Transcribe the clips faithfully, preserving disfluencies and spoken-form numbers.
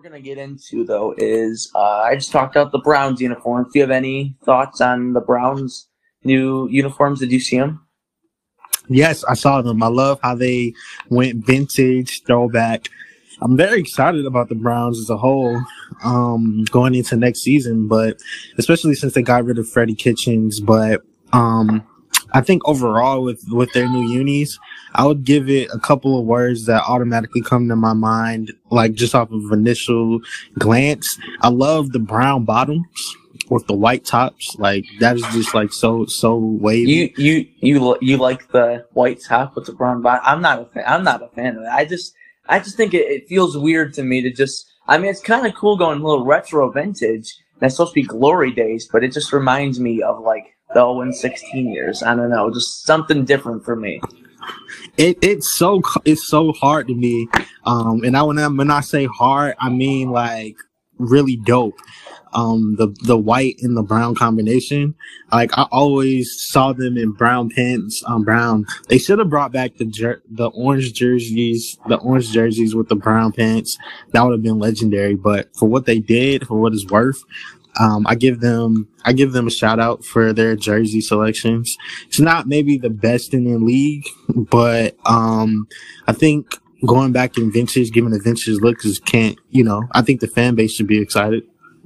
gonna get into though is uh, I just talked about the Browns uniforms. Do you have any thoughts on the Browns' new uniforms? Did you see them? Yes, I saw them. I love how they went vintage, throwback. I'm very excited about the Browns as a whole um, going into next season, but especially since they got rid of Freddie Kitchens. But um, I think overall with, with their new unis, I would give it a couple of words that automatically come to my mind, like just off of initial glance. I love the brown bottoms with the white tops. Like that is just like so so wavy. You you you you like the white top with the brown bottom? I'm not a fan. I'm not a fan of that. I just I just think it, it feels weird to me to just. I mean, it's kind of cool going a little retro vintage. And it's supposed to be glory days, but it just reminds me of like the oh and sixteen years. I don't know, just something different for me. It it's so it's so hard to me, um, and I when I when I say hard, I mean like really dope. Um, the the white and the brown combination, like I always saw them in brown pants, um, brown. They should have brought back the jer- the orange jerseys, the orange jerseys with the brown pants. That would have been legendary. But for what they did, for what it's worth, um, I give them I give them a shout out for their jersey selections. It's not maybe the best in the league, but um, I think going back in vintage, giving a vintage look, is can't you know? I think the fan base should be excited.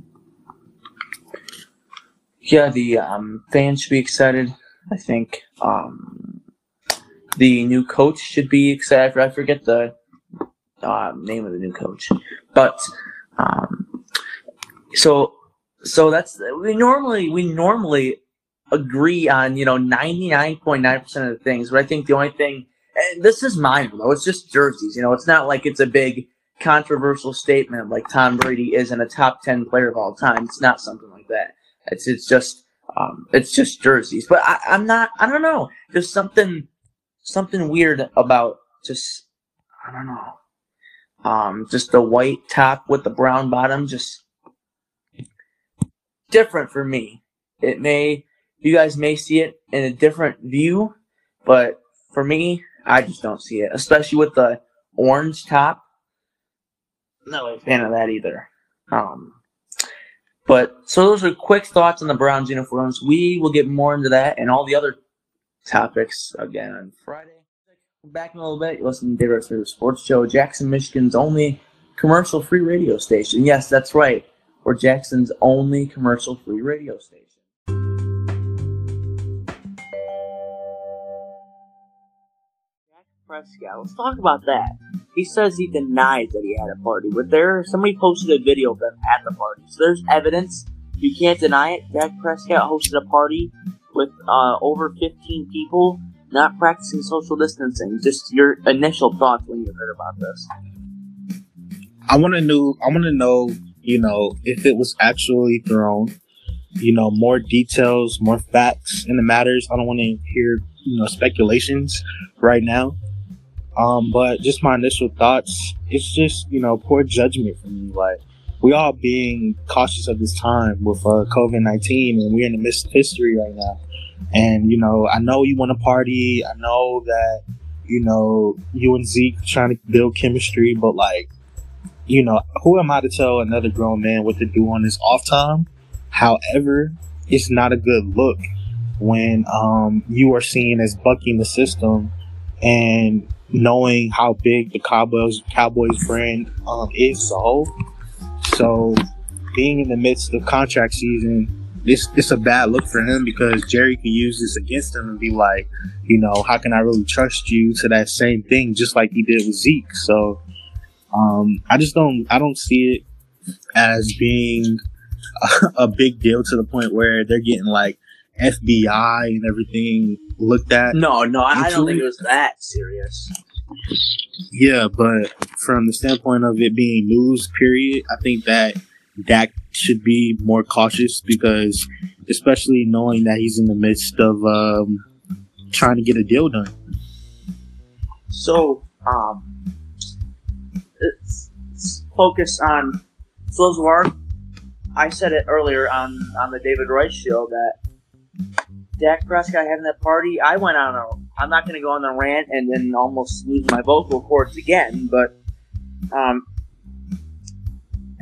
Yeah, the um, fans should be excited. I think um, the new coach should be excited. I forget the uh, name of the new coach, but um, so so that's we normally we normally agree on you know ninety nine point nine percent of the things, but I think the only thing, and this is minor though, it's just jerseys. You know, it's not like it's a big controversial statement like Tom Brady isn't a top ten player of all time. It's not something like that. It's it's just um, it's just jerseys, but I, I'm not. I don't know. There's something something weird about just I don't know. Um, just the white top with the brown bottom, just different for me. It may you guys may see it in a different view, but for me, I just don't see it. Especially with the orange top. Not a fan of that either. Um. But, so those are quick thoughts on the Browns uniforms. We will get more into that and all the other topics again on Friday. Back in a little bit, you listen to David Arthur Sports Show, Jackson, Michigan's only commercial-free radio station. Yes, that's right. We're Jackson's only commercial-free radio station. Dak Prescott, let's talk about that. He says he denies that he had a party, but there somebody posted a video of them at the party, so there's evidence. You can't deny it. Dak Prescott hosted a party with uh, over fifteen people, not practicing social distancing. Just your initial thoughts when you heard about this. I want to know. I want to know. You know, if it was actually thrown. You know, more details, more facts in the matters. I don't want to hear you know speculations right now. Um, but just my initial thoughts, it's just, you know, poor judgment from me. Like, we all being cautious of this time with uh, COVID nineteen, and we're in the midst of history right now. And, you know, I know you want to party. I know that, you know, you and Zeke are trying to build chemistry, but, like, you know, who am I to tell another grown man what to do on his off time? However, it's not a good look when um, you are seen as bucking the system and knowing how big the Cowboys Cowboys brand um, is as a whole. So being in the midst of contract season, this it's a bad look for him because Jerry can use this against him and be like, you know, how can I really trust you to that same thing, just like he did with Zeke. So um, I just don't I don't see it as being a, a big deal to the point where they're getting like F B I and everything looked at. No, no, I don't think it was that serious. Yeah, but from the standpoint of it being news, period, I think that Dak should be more cautious because, especially knowing that he's in the midst of um, trying to get a deal done. So, um, let's, let's focus on so Zwar. I said it earlier on, on the David Rice show that Dak Prescott having that party, I went on a, I'm not going to go on the rant and then almost lose my vocal cords again, but um,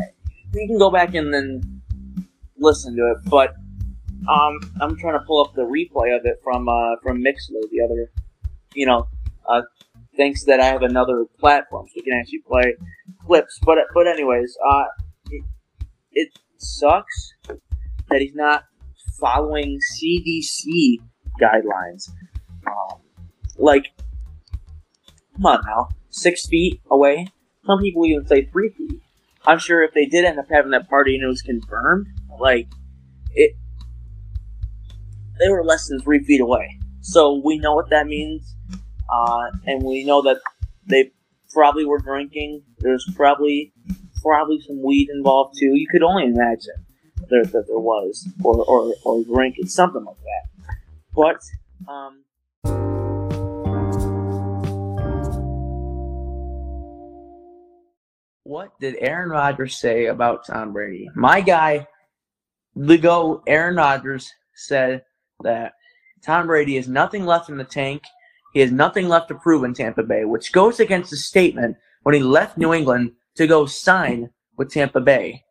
you can go back and then listen to it. But um, I'm trying to pull up the replay of it from uh, from Mixler, the other, you know, uh, thanks that I have another platform so we can actually play clips. But but anyways, uh, it, it sucks that he's not following C D C guidelines. Um, like, come on now, six feet away. Some people even say three feet. I'm sure if they did end up having that party and it was confirmed, like, it, they were less than three feet away. So we know what that means, uh, and we know that they probably were drinking. There's probably probably some weed involved too. You could only imagine there, that there was, or, or or drinking, something like that. But um. What did Aaron Rodgers say about Tom Brady? My guy, the GOAT, Aaron Rodgers, said that Tom Brady has nothing left in the tank. He has nothing left to prove in Tampa Bay, which goes against his statement when he left New England to go sign with Tampa Bay.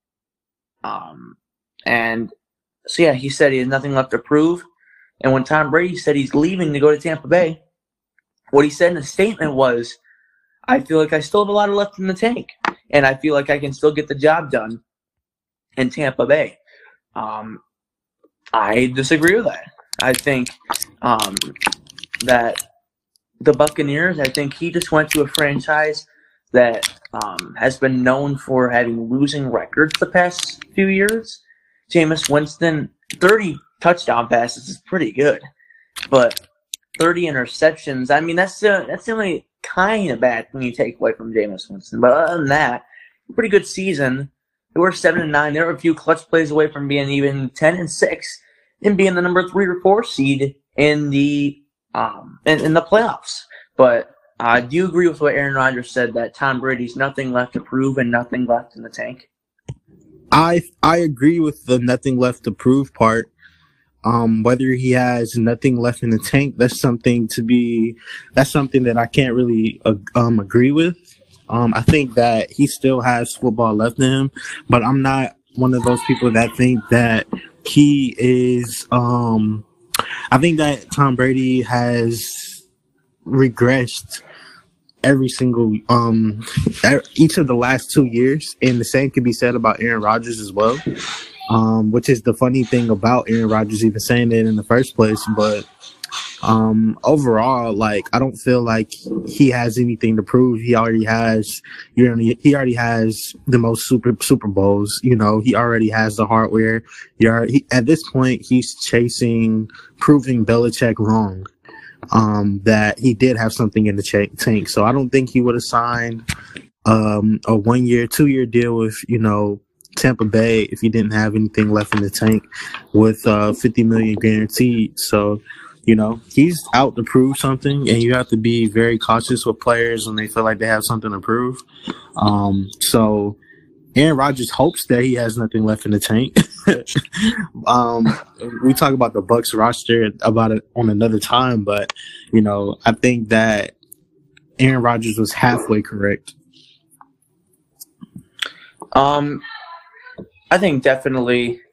Um, and so, yeah, he said he has nothing left to prove. And when Tom Brady said he's leaving to go to Tampa Bay, what he said in the statement was, I feel like I still have a lot of left in the tank, and I feel like I can still get the job done in Tampa Bay. Um, I disagree with that. I think um, that the Buccaneers, I think he just went to a franchise that um, has been known for having losing records the past few years. Jameis Winston, thirty touchdown passes is pretty good, but thirty interceptions, I mean, that's the, that's the only kind of bad thing you take away from Jameis Winston. But other than that, pretty good season. They were seven and nine. They were a few clutch plays away from being even ten and six and being the number three or four seed in the um in, in the playoffs. But uh, do you agree with what Aaron Rodgers said, that Tom Brady's nothing left to prove and nothing left in the tank? I I agree with the nothing left to prove part. Um, whether he has nothing left in the tank, that's something to be, that's something that I can't really uh, um, agree with. Um, I think that he still has football left in him, but I'm not one of those people that think that he is, um, I think that Tom Brady has regressed every single, um, each of the last two years, and the same could be said about Aaron Rodgers as well. Um, which is the funny thing about Aaron Rodgers even saying it in the first place. But um, overall, like, I don't feel like he has anything to prove. He already has, you know, he already has the most super Super Bowls. You know, he already has the hardware. He already, he, at this point, he's chasing proving Belichick wrong. Um, that he did have something in the ch- tank. So I don't think he would have signed um, a one year, two year deal with, you know, Tampa Bay if he didn't have anything left in the tank with uh, fifty million guaranteed. So, you know, he's out to prove something, and you have to be very cautious with players when they feel like they have something to prove. Um, so Aaron Rodgers hopes that he has nothing left in the tank. um, we talk about the Bucs roster about it on another time, but, you know, I think that Aaron Rodgers was halfway correct. Um, I think definitely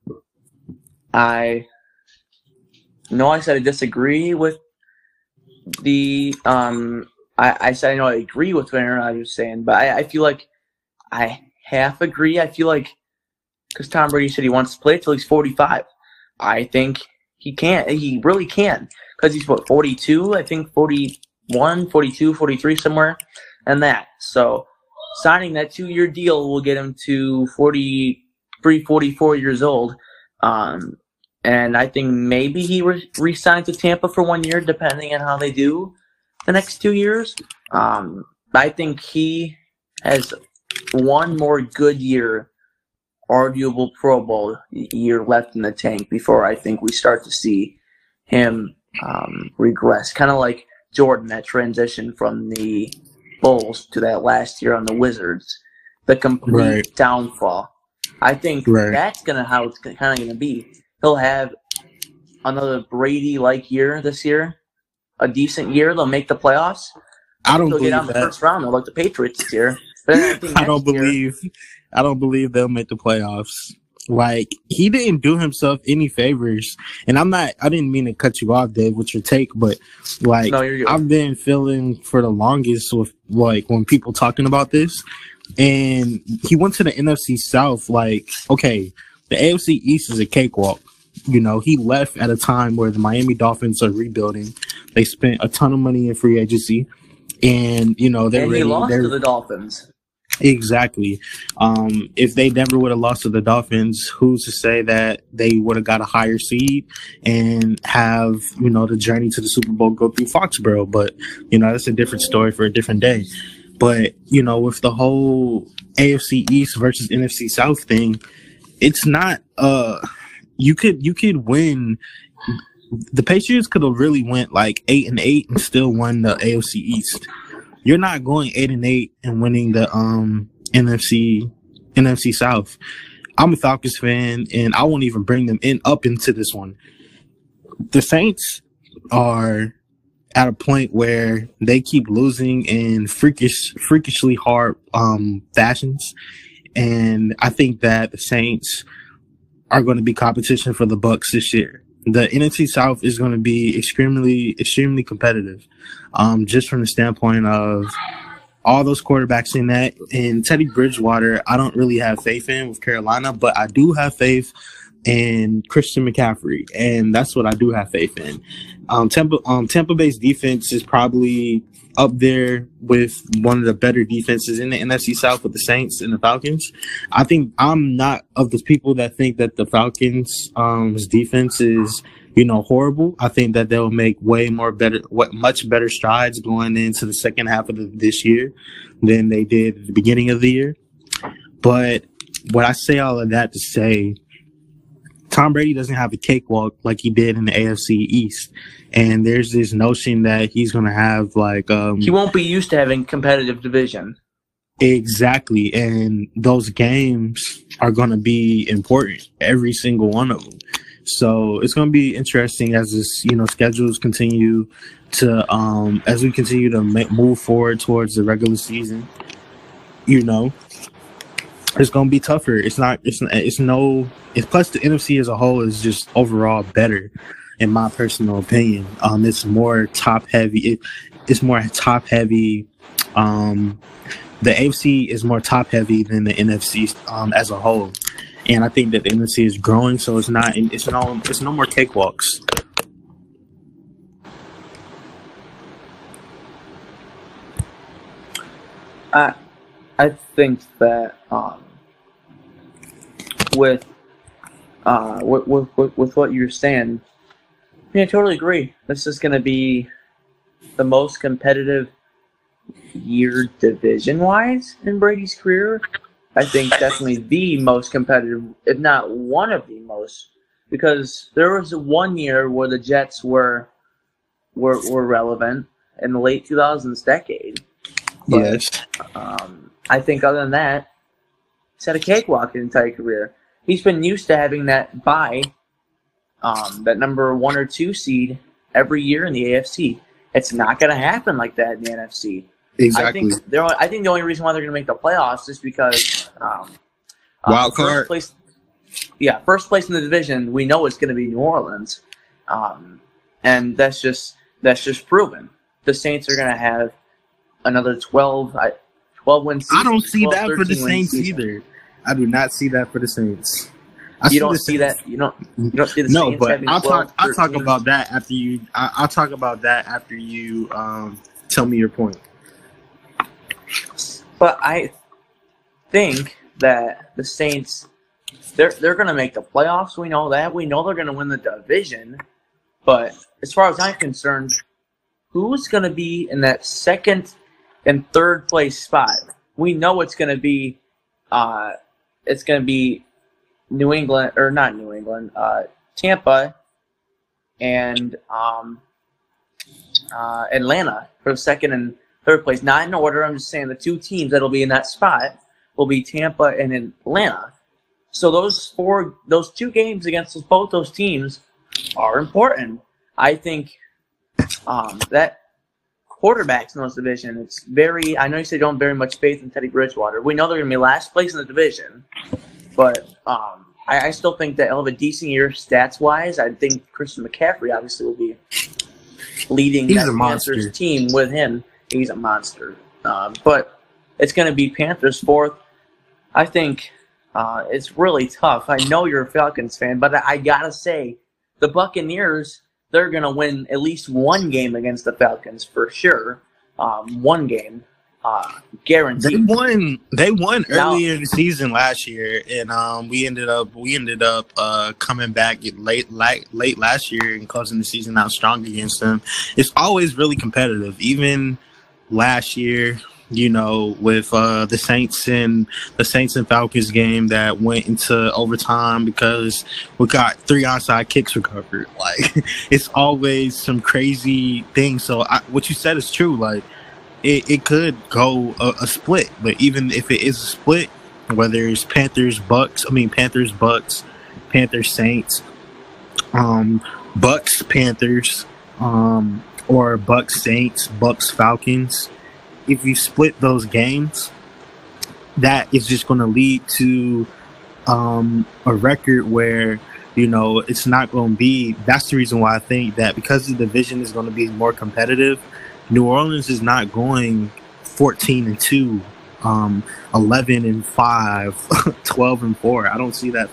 I know I said I disagree with the um I, I said I know I agree with what Aaron Rodgers was saying, but I, I feel like I half agree. I feel like because Tom Brady said he wants to play till he's forty-five. I think he can't. He really can, because he's what, forty-two? I think forty-one, forty-two, forty-three, somewhere and that. So signing that two-year deal will get him to forty-three, forty-four years old. Um, and I think maybe he re- re-signs to Tampa for one year, depending on how they do the next two years. Um, I think he has one more good year, arguable Pro Bowl year left in the tank before I think we start to see him um, regress. Kind of like Jordan, that transition from the Bulls to that last year on the Wizards, the complete right. downfall. I think right. that's gonna how it's kind of gonna be. He'll have another Brady-like year this year, a decent year. They'll make the playoffs. I don't They'll believe get out in the that. first round, though, like the Patriots this year. But I, think I don't believe. Year, I don't believe they'll make the playoffs. Like, he didn't do himself any favors. And I'm not, I didn't mean to cut you off, Dave, with your take, but like, No, you're good. I've been feeling for the longest with like when people talking about this. And he went to the N F C South. Like, okay, the A F C East is a cakewalk. You know, he left at a time where the Miami Dolphins are rebuilding. They spent a ton of money in free agency. And, you know, they're and ready. he lost they're, to the Dolphins. Exactly. Um, if they never would have lost to the Dolphins, who's to say that they would have got a higher seed and have, you know, the journey to the Super Bowl go through Foxborough? But, you know, that's a different story for a different day. But, you know, with the whole A F C East versus N F C South thing, it's not, uh, you could, you could win. The Patriots could have really went like eight and eight and still won the A F C East. You're not going eight and eight and winning the um N F C N F C South. I'm a Falcons fan, and I won't even bring them in up into this one. The Saints are at a point where they keep losing in freakish, freakishly hard um fashions, and I think that the Saints are going to be competition for the Bucks this year. The N F C South is going to be extremely, extremely competitive, um, just from the standpoint of all those quarterbacks in that. And Teddy Bridgewater, I don't really have faith in with Carolina, but I do have faith in Christian McCaffrey, and that's what I do have faith in. Um, Tampa, um, Tampa Bay's defense is probably up there with one of the better defenses in the N F C South with the Saints and the Falcons. I think I'm not of the people that think that the Falcons' um, defense is, you know, horrible. I think that they'll make way more better, what much better strides going into the second half of the, this year than they did at the beginning of the year. But what I say all of that to say, Tom Brady doesn't have a cakewalk like he did in the A F C East. And there's this notion that he's going to have like... Um, he won't be used to having competitive division. Exactly. And those games are going to be important, every single one of them. So it's going to be interesting as this, you know, schedules continue to, um, as we continue to make, move forward towards the regular season, you know, it's going to be tougher. It's not, it's, it's no, it's plus the N F C as a whole is just overall better, in my personal opinion. Um, it's more top heavy. It, it's more top heavy. Um, the A F C is more top heavy than the N F C um, as a whole. And I think that the N F C is growing, so it's not, it's no, it's no more cakewalks. I, I think that um, with, uh, with, with with what you're saying, yeah, I totally agree. This is going to be the most competitive year division-wise in Brady's career. I think definitely the most competitive, if not one of the most, because there was one year where the Jets were were were relevant in the late two thousands decade. But, yes. Um, I think other than that, he's had a cakewalk his entire career. He's been used to having that bye, um, that number one or two seed every year in the A F C. It's not going to happen like that in the N F C. Exactly. I think, they're, I think the only reason why they're going to make the playoffs is because um, wild uh, card. First place, yeah, first place in the division. We know it's going to be New Orleans, um, and that's just that's just proven. The Saints are going to have another twelve, twelve win season. I don't see twelve, that for the Saints season. either. I do not see that for the Saints. I you don't see that. You don't. You don't see the no, Saints but having I'll twelve, talk. I'll talk thirteen. about that after you. I, I'll talk about that after you um, tell me your point. But I think that the Saints, they're they're going to make the playoffs. We know that. We know they're going to win the division. But as far as I'm concerned, who's going to be in that second and third place spot? We know it's going to be, uh, it's going to be New England or not New England, uh, Tampa, and um, uh, Atlanta for the second and third place. Not in order. I'm just saying the two teams that'll be in that spot will be Tampa and Atlanta. So those four, those two games against those, both those teams are important. I think um, that quarterbacks in this division. It's very. I know you said you don't have very much faith in Teddy Bridgewater. We know they're going to be last place in the division, but um, I, I still think that he'll have a decent year stats wise. I think Christian McCaffrey obviously will be leading He's that a monster. Panthers team with him. He's a monster. Uh, but it's going to be Panthers fourth. I think uh, it's really tough. I know you're a Falcons fan, but I, I gotta say, the Buccaneers, they're going to win at least one game against the Falcons for sure. Um, one game, uh, guaranteed. They won. They won Now- earlier in the season last year, and um, we ended up we ended up uh, coming back late, late late last year and closing the season out strong against them. It's always really competitive. Even last year, you know, with uh, the Saints and the Saints and Falcons game that went into overtime because we got three onside kicks recovered. Like, it's always some crazy things. So I, what you said is true. Like, it, it could go a, a split, but even if it is a split, whether it's Panthers, Bucks, I mean Panthers, Bucks, Panthers, Saints, um, Bucks, Panthers, um, or Bucks, Saints, Bucks, Falcons. If you split those games, that is just going to lead to um, a record where, you know, it's not going to be. That's the reason why I think that because the division is going to be more competitive, New Orleans is not going fourteen and two, um, eleven and five, twelve and four. I don't see that.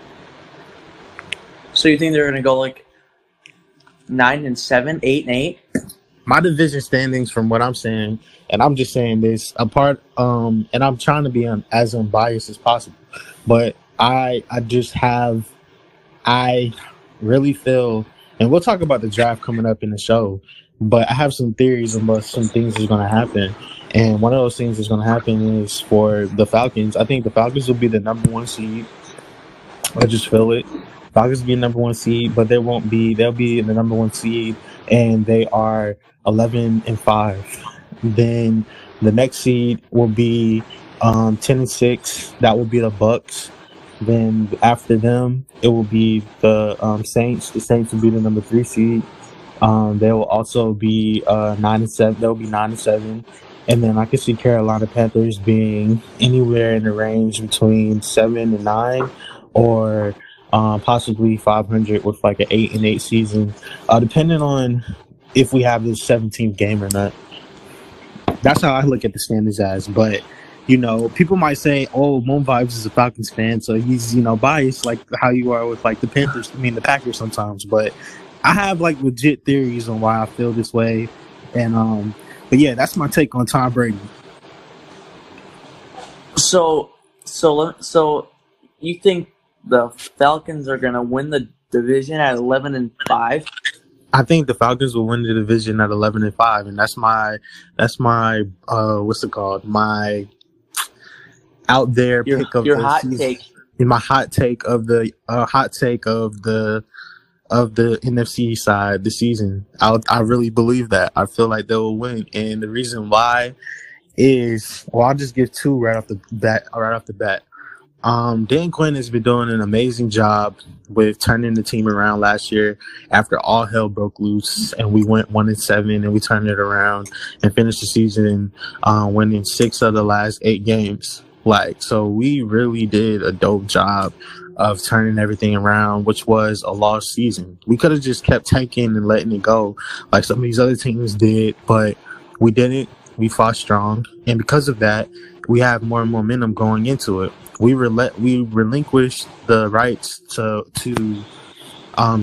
So you think they're going to go like nine and seven, eight and eight? My division standings, from what I'm saying, and I'm just saying this apart, um, and I'm trying to be un, as unbiased as possible, but I I just have, I really feel, and we'll talk about the draft coming up in the show, but I have some theories about some things that's going to happen, and one of those things that's going to happen is for the Falcons. I think the Falcons will be the number one seed. I just feel it. Falcons will be the number one seed, but they won't be. They'll be the number one seed, and they are eleven and five. Then the next seed will be um, ten and six. That will be the Bucks. Then after them, it will be the um, Saints. The Saints will be the number three seed. Um, they will also be uh, nine and seven. They'll be nine and seven. And then I can see Carolina Panthers being anywhere in the range between seven and nine, or um, possibly five hundred with like an eight and eight season, uh, depending on if we have this seventeenth game or not. That's how I look at the standings as. But, you know, people might say, oh, Moon Vibes is a Falcons fan, so he's, you know, biased like how you are with like the Panthers, I mean the Packers sometimes. But I have like legit theories on why I feel this way. And um but yeah, that's my take on Tom Brady. So so so you think the Falcons are going to win the division at eleven and five? I think the Falcons will win the division at eleven and five, and that's my that's my uh what's it called? My out there Your, pick of your the hot season. take. My hot take of the uh, hot take of the of the N F C side this season. I I really believe that. I feel like they will win, and the reason why is, well, I'll just give two right off the bat. Right off the bat. Um, Dan Quinn has been doing an amazing job with turning the team around last year after all hell broke loose and we went one and seven and we turned it around and finished the season uh, winning six of the last eight games. Like, so we really did a dope job of turning everything around, which was a lost season. We could have just kept tanking and letting it go like some of these other teams did, but we didn't. We fought strong. And because of that, we have more momentum going into it. We rel- we relinquished the rights to to um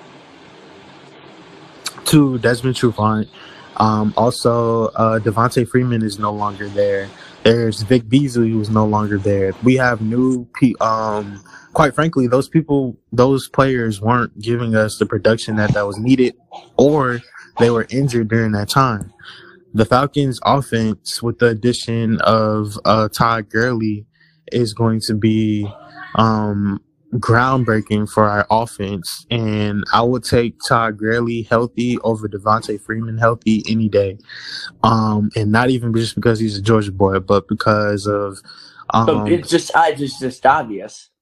to Desmond Trufant. Um, also, uh, Devontae Freeman is no longer there. There's Vic Beasley, who's no longer there. We have new pe- um quite frankly, those people, those players weren't giving us the production that, that was needed, or they were injured during that time. The Falcons offense, with the addition of uh, Todd Gurley, is going to be um, groundbreaking for our offense. And I would take Todd Gurley healthy over Devontae Freeman healthy any day. Um, and not even just because he's a Georgia boy, but because of... Um, But it's just, I just, just obvious.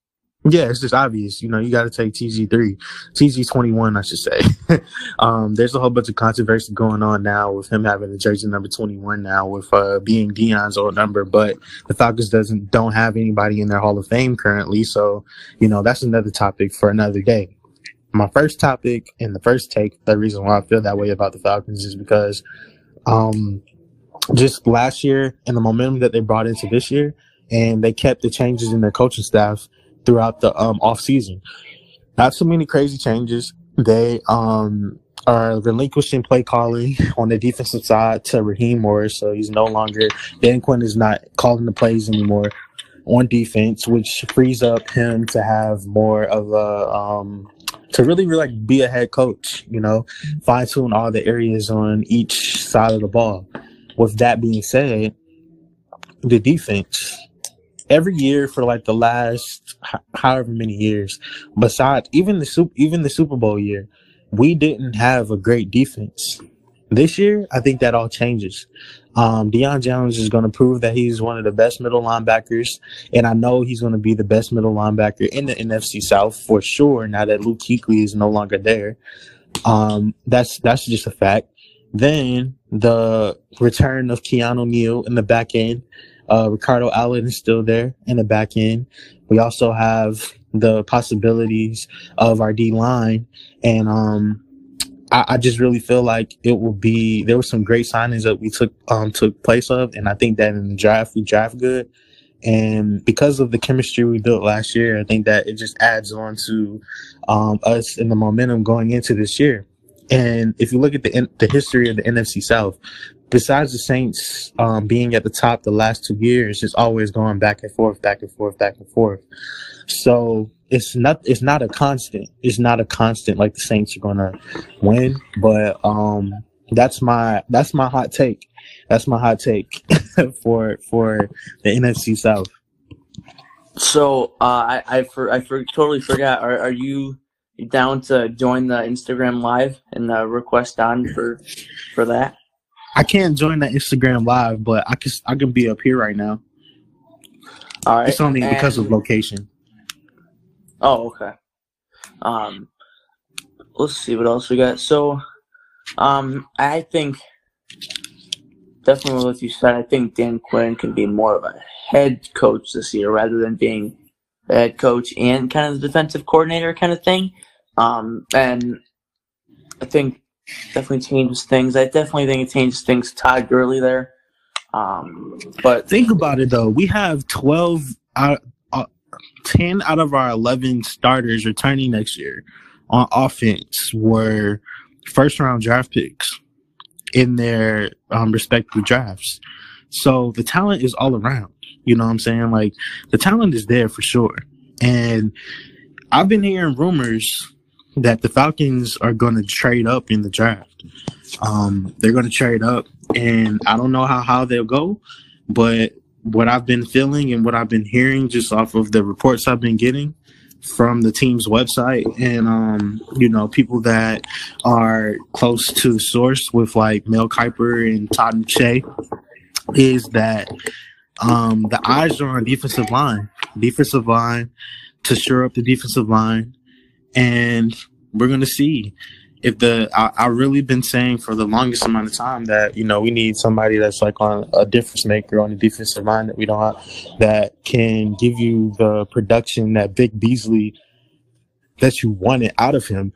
Yeah, it's just obvious. You know, you got to take T G three, T G twenty-one, I should say. um, there's a whole bunch of controversy going on now with him having the jersey number twenty-one now, with uh, being Deion's old number. But the Falcons doesn't don't have anybody in their Hall of Fame currently, so you know that's another topic for another day. My first topic and the first take, the reason why I feel that way about the Falcons is because um, just last year and the momentum that they brought into this year, and they kept the changes in their coaching staff throughout the um, off season. Not so many crazy changes. They um, are relinquishing play calling on the defensive side to Raheem Morris, so he's no longer Dan Quinn is not calling the plays anymore on defense, which frees up him to have more of a um, to really, really like be a head coach. You know, fine tune all the areas on each side of the ball. With that being said, the defense. Every year for like the last however many years, besides even the super, even the Super Bowl year, we didn't have a great defense. This year, I think that all changes. Um, Deion Jones is going to prove that he's one of the best middle linebackers, and I know he's going to be the best middle linebacker in the N F C South for sure. Now that Luke Kuechly is no longer there, um, that's that's just a fact. Then the return of Keanu Neal in the back end. Uh, Ricardo Allen is still there in the back end. We also have the possibilities of our D line, and um, I, I just really feel like it will be. There were some great signings that we took um took place of, and I think that in the draft we draft good, and because of the chemistry we built last year, I think that it just adds on to um us and the momentum going into this year. And if you look at the the history of the N F C South, besides the Saints um, being at the top the last two years, it's always going back and forth, back and forth, back and forth. So it's not it's not a constant. It's not a constant like the Saints are gonna win. But um, that's my that's my hot take. That's my hot take for for the N F C South. So uh, I I, for, I for, totally forgot. Are are you down to join the Instagram Live and uh, request on for for that? I can't join the Instagram Live, but I can I can be up here right now. All right. It's only and, because of location. Oh, okay. Um, let's see what else we got. So, um, I think definitely what you said. I think Dan Quinn can be more of a head coach this year rather than being the head coach and kind of the defensive coordinator kind of thing. Um, and I think definitely changes things. I definitely think it changes things. Todd Gurley there. Um, but think about it though. We have twelve out, uh, ten out of our eleven starters returning next year on offense were first round draft picks in their um, respective drafts. So the talent is all around. You know what I'm saying? Like the talent is there for sure. And I've been hearing rumors that the Falcons are going to trade up in the draft. Um, they're going to trade up, and I don't know how, how they'll go, but what I've been feeling and what I've been hearing just off of the reports I've been getting from the team's website and, um, you know, people that are close to the source with like Mel Kiper and Todd McShay is that um, the eyes are on defensive line, defensive line to shore up the defensive line. And we're going to see if the I, I really been saying for the longest amount of time that, you know, we need somebody that's like on a difference maker on the defensive line that we don't have, that can give you the production that Vic Beasley that you wanted out of him.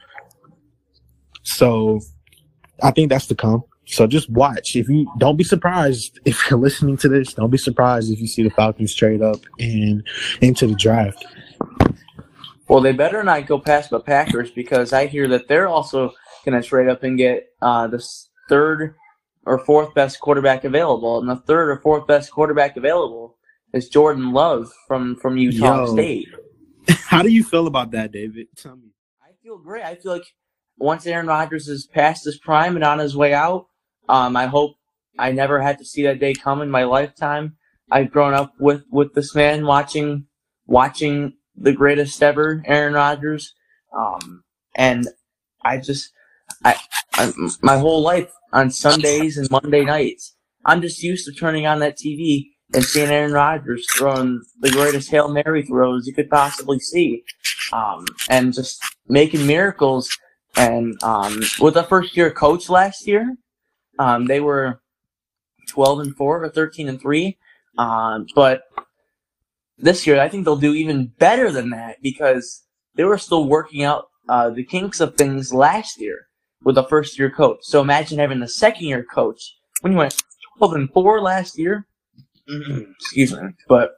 So I think that's to come. So just watch. If you don't be surprised if you're listening to this, don't be surprised if you see the Falcons trade up and into the draft. Well, they better not go past the Packers because I hear that they're also going to trade up and get uh, the third or fourth best quarterback available. And the third or fourth best quarterback available is Jordan Love from, from Utah Yo, State. How do you feel about that, David? Tell me. I feel great. I feel like once Aaron Rodgers is past his prime and on his way out, um, I hope I never had to see that day come in my lifetime. I've grown up with, with this man watching watching – the greatest ever, Aaron Rodgers, um, and I just, I, I, my whole life on Sundays and Monday nights, I'm just used to turning on that T V and seeing Aaron Rodgers throwing the greatest Hail Mary throws you could possibly see, um, and just making miracles. And um, with the first year coach last year, um, they were twelve and four or thirteen and three. Um, but this year, I think they'll do even better than that because they were still working out uh, the kinks of things last year with the first year coach. So imagine having the second year coach when you went twelve and four last year. Excuse me, but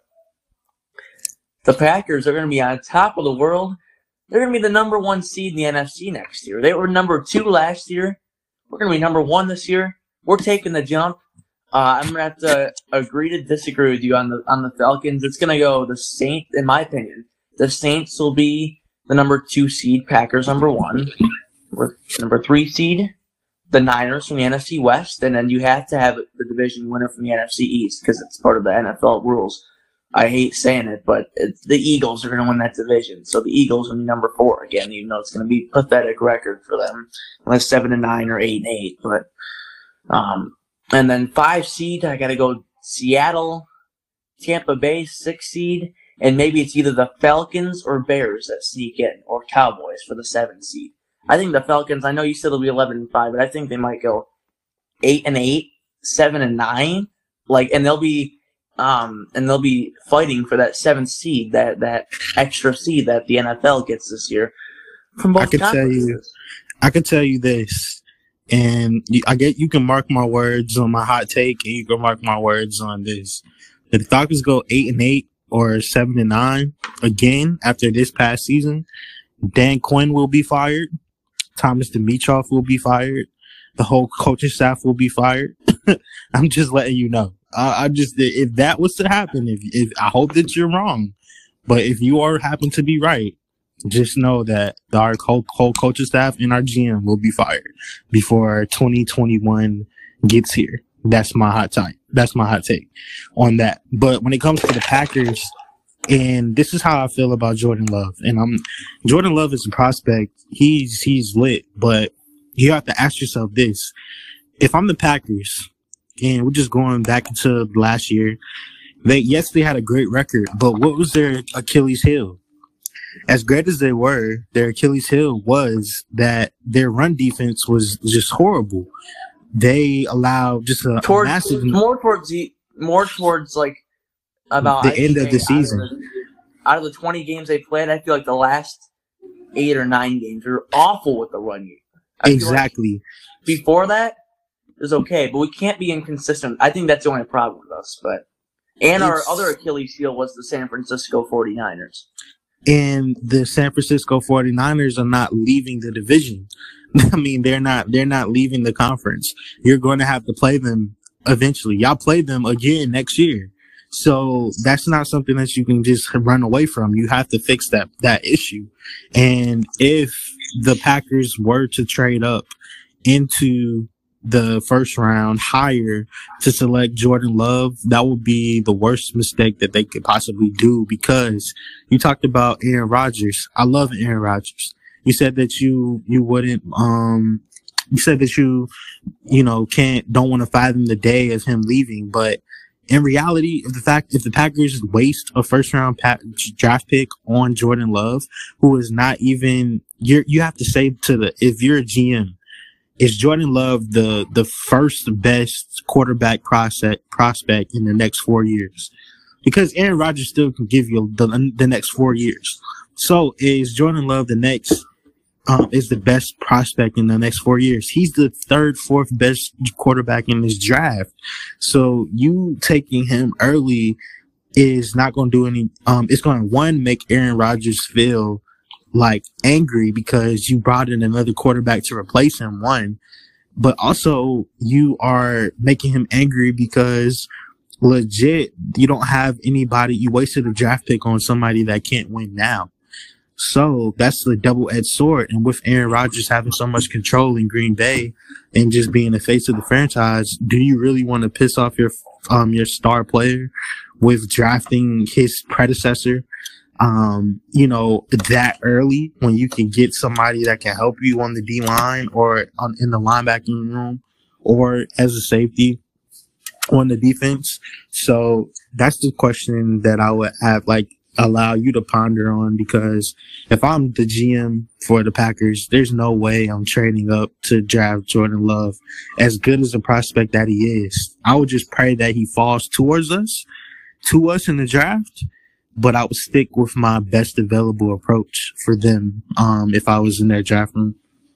the Packers are going to be on top of the world. They're going to be the number one seed in the N F C next year. They were number two last year. We're going to be number one this year. We're taking the jump. Uh, I'm going to have to agree to disagree with you on the on the Falcons. It's going to go the Saints, in my opinion. The Saints will be the number two seed, Packers number one. We're number three seed, the Niners from the N F C West, and then you have to have the division winner from the N F C East because it's part of the N F L rules. I hate saying it, but it's, the Eagles are going to win that division. So the Eagles will be number four again, even though it's going to be a pathetic record for them, unless seven and nine or eight and eight. But um, and then five seed, I got to go Seattle, Tampa Bay, six seed, and maybe it's either the Falcons or Bears that sneak in, or Cowboys for the seven seed. I think the Falcons. I know you said they'll be eleven and five, but I think they might go eight and eight, seven and nine, like, and they'll be. Um, and they'll be fighting for that seventh seed, that, that extra seed that the N F L gets this year. From both I can tell you, I can tell you this, and you, I get you can mark my words on my hot take, and you can mark my words on this. If the Falcons go eight and eight or seven and nine again after this past season, Dan Quinn will be fired, Thomas Dimitroff will be fired, the whole coaching staff will be fired. I'm just letting you know. I, I just, if that was to happen, if, if I hope that you're wrong, but if you are happen to be right, just know that our whole, whole coaching staff and our G M will be fired before twenty twenty-one gets here. That's my hot take. That's my hot take on that. But when it comes to the Packers, and this is how I feel about Jordan Love, and I'm Jordan Love is a prospect. He's he's lit, but you have to ask yourself this: if I'm the Packers. And we're just going back into last year. They, yes, they had a great record, but what was their Achilles heel? As great as they were, their Achilles heel was that their run defense was just horrible. They allowed just a, towards, a massive more towards the more towards like about the end of the season. Out of the, out of the twenty games they played, I feel like the last eight or nine games were awful with the run game. Exactly. Like before that. Is okay, but we can't be inconsistent. I think that's the only problem with us. But and it's, our other Achilles heel was the San Francisco forty-niners. And the San Francisco forty-niners are not leaving the division. I mean, they're not they're not leaving the conference. You're going to have to play them eventually. Y'all play them again next year. So that's not something that you can just run away from. You have to fix that that issue. And if the Packers were to trade up into the first round higher to select Jordan Love, that would be the worst mistake that they could possibly do, because you talked about Aaron Rodgers. I love Aaron Rodgers. You said that you, you wouldn't, um, you said that you, you know, can't, don't want to fathom the day of him leaving, but in reality, if the fact, if the Packers waste a first round pa- draft pick on Jordan Love, who is not even, you you have to say to the, if you're a G M, is Jordan Love the, the first best quarterback prospect, prospect in the next four years? Because Aaron Rodgers still can give you the, the next four years. So is Jordan Love the next, um, is the best prospect in the next four years? He's the third, fourth best quarterback in this draft. So you taking him early is not going to do any, um, it's going to, one, make Aaron Rodgers feel like angry because you brought in another quarterback to replace him, one, but also you are making him angry because legit, you don't have anybody, you wasted a draft pick on somebody that can't win now. So that's the double-edged sword. And with Aaron Rodgers having so much control in Green Bay and just being the face of the franchise, do you really want to piss off your, um, your star player with drafting his predecessor? Um, you know, that early when you can get somebody that can help you on the D line or on, in the linebacking room or as a safety. on the defense. So that's the question that I would have, like, allow you to ponder on, because if I'm the G M for the Packers, there's no way I'm trading up to draft Jordan Love. As good as a prospect that he is, I would just pray that he falls towards us, to us in the draft, but I would stick with my best available approach for them um, if I was in their draft room.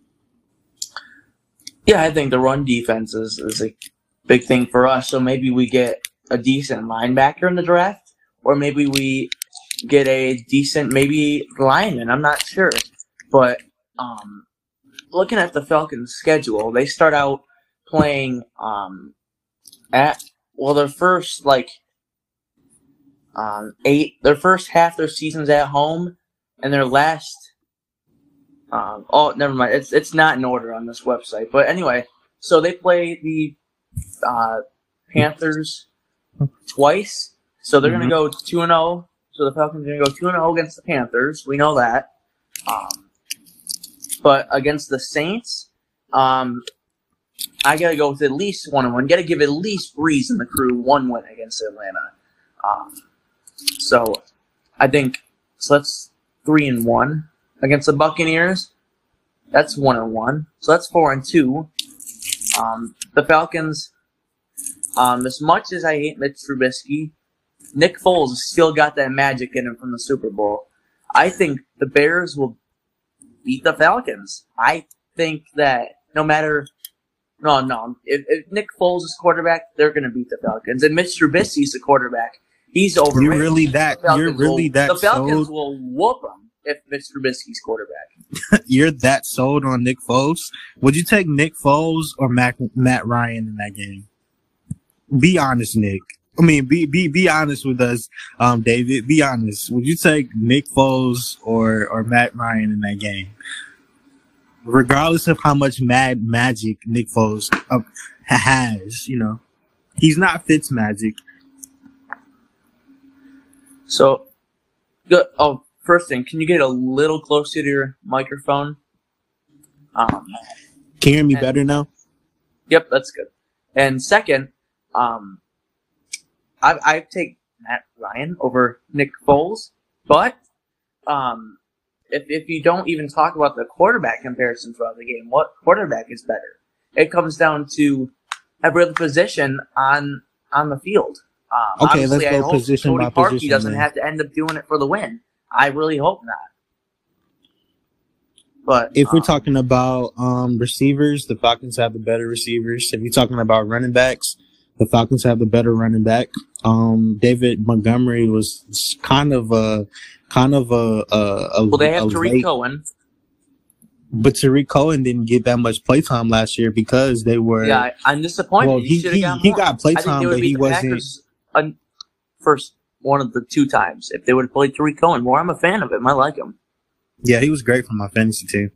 Yeah, I think the run defense is, is a big thing for us, so maybe we get a decent linebacker in the draft, or maybe we get a decent, maybe lineman. I'm not sure. But um, looking at the Falcons' schedule, they start out playing um, at, well, their first, like, um, eight, their first half of their season's at home, and their last, um, oh, never mind. It's, it's not in order on this website. But anyway, so they play the uh, Panthers twice. So they're mm-hmm. going to go two and oh. So the Falcons are going to go two and oh against the Panthers. We know that. Um, but against the Saints, um, I got to go with at least one and one. Got to give at least Breeze and the crew one win against Atlanta. Um, so I think so that's three and one against the Buccaneers. That's one and one. So that's four and two. Um, the Falcons, um, as much as I hate Mitch Trubisky, Nick Foles has still got that magic in him from the Super Bowl. I think the Bears will beat the Falcons. I think that no matter... No, no. If, if Nick Foles is quarterback, they're going to beat the Falcons. And Mitch Trubisky's the quarterback. He's over. You're really that... You're really will, that The Falcons sold? will whoop them if Mitch Trubisky's quarterback. You're that sold on Nick Foles? Would you take Nick Foles or Matt, Matt Ryan in that game? Be honest, Nick. I mean, be be be honest with us, um, David. Be honest. Would you take Nick Foles or or Matt Ryan in that game, regardless of how much mad magic Nick Foles uh, has? You know, he's not Fitz magic. So, good. Oh, first thing, can you get a little closer to your microphone? Um, can you hear me and, better now? Yep, that's good. And second, um. I, I take Matt Ryan over Nick Foles, but um, if if you don't even talk about the quarterback comparison throughout the game, what quarterback is better? It comes down to every other position on on the field. Um, okay, let's go I hope position Tony by Parkey position. doesn't man. have to end up doing it for the win. I really hope not. But if um, we're talking about um, receivers, the Falcons have the better receivers. If you're talking about running backs, the Falcons have the better running back. Um, David Montgomery was kind of a, kind of a, a, a well, they have a Tariq late, Cohen, but Tariq Cohen didn't get that much playtime last year because they were. Yeah, I, I'm disappointed. Well, he he, he, got, he more. got playtime, but he wasn't. Packers, uh, first one of the two times. If they would have played Tariq Cohen more, I'm a fan of him. I like him. Yeah, he was great for my fantasy team.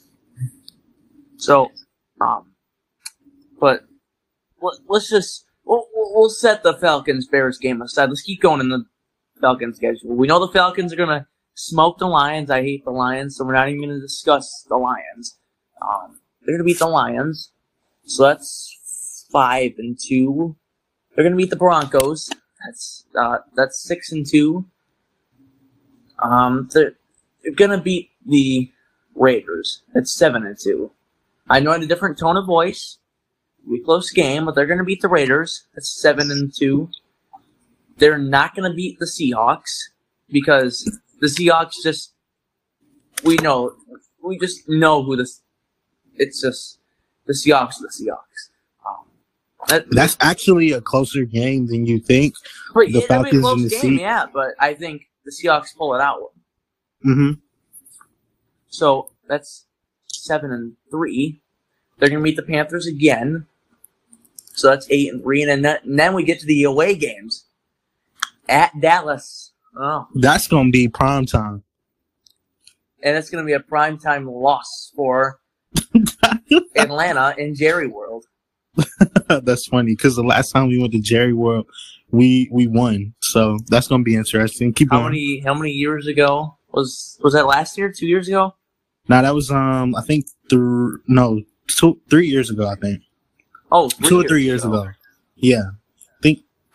So, um, but let's just. We'll, we'll set the Falcons-Bears game aside. Let's keep going in the Falcons schedule. We know the Falcons are going to smoke the Lions. I hate the Lions, so we're not even going to discuss the Lions. Um, they're going to beat the Lions. So that's five and two. They're going to beat the Broncos. That's uh, that's six and two. Um, they're, they're going to beat the Raiders. That's seven and two. I know I had a different tone of voice. We close game, but they're going to beat the Raiders. That's seven and two. They're not going to beat the Seahawks because the Seahawks just we know we just know who this. It's just the Seahawks. Are the Seahawks. Um, that, That's actually a closer game than you think. But the yeah, Falcons a close and the game, Seahawks. yeah. But I think the Seahawks pull it out. Mm-hmm. So that's seven and three. They're going to meet the Panthers again. So that's eight and three, and then, and then we get to the away games at Dallas. Oh, That's going to be prime time. and it's going to be a primetime loss for Atlanta in Jerry World. That's funny because the last time we went to Jerry World, we we won. So that's going to be interesting. Keep How going. many how many years ago was was that? Last year? Two years ago? Now that was um I think th- no two three years ago I think Oh, two or three years ago. ago. Yeah.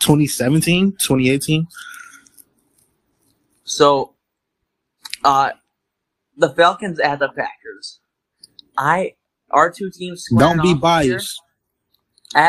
twenty seventeen, twenty eighteen. So, uh, the Falcons at the Packers. I our two teams. Don't be off biased. At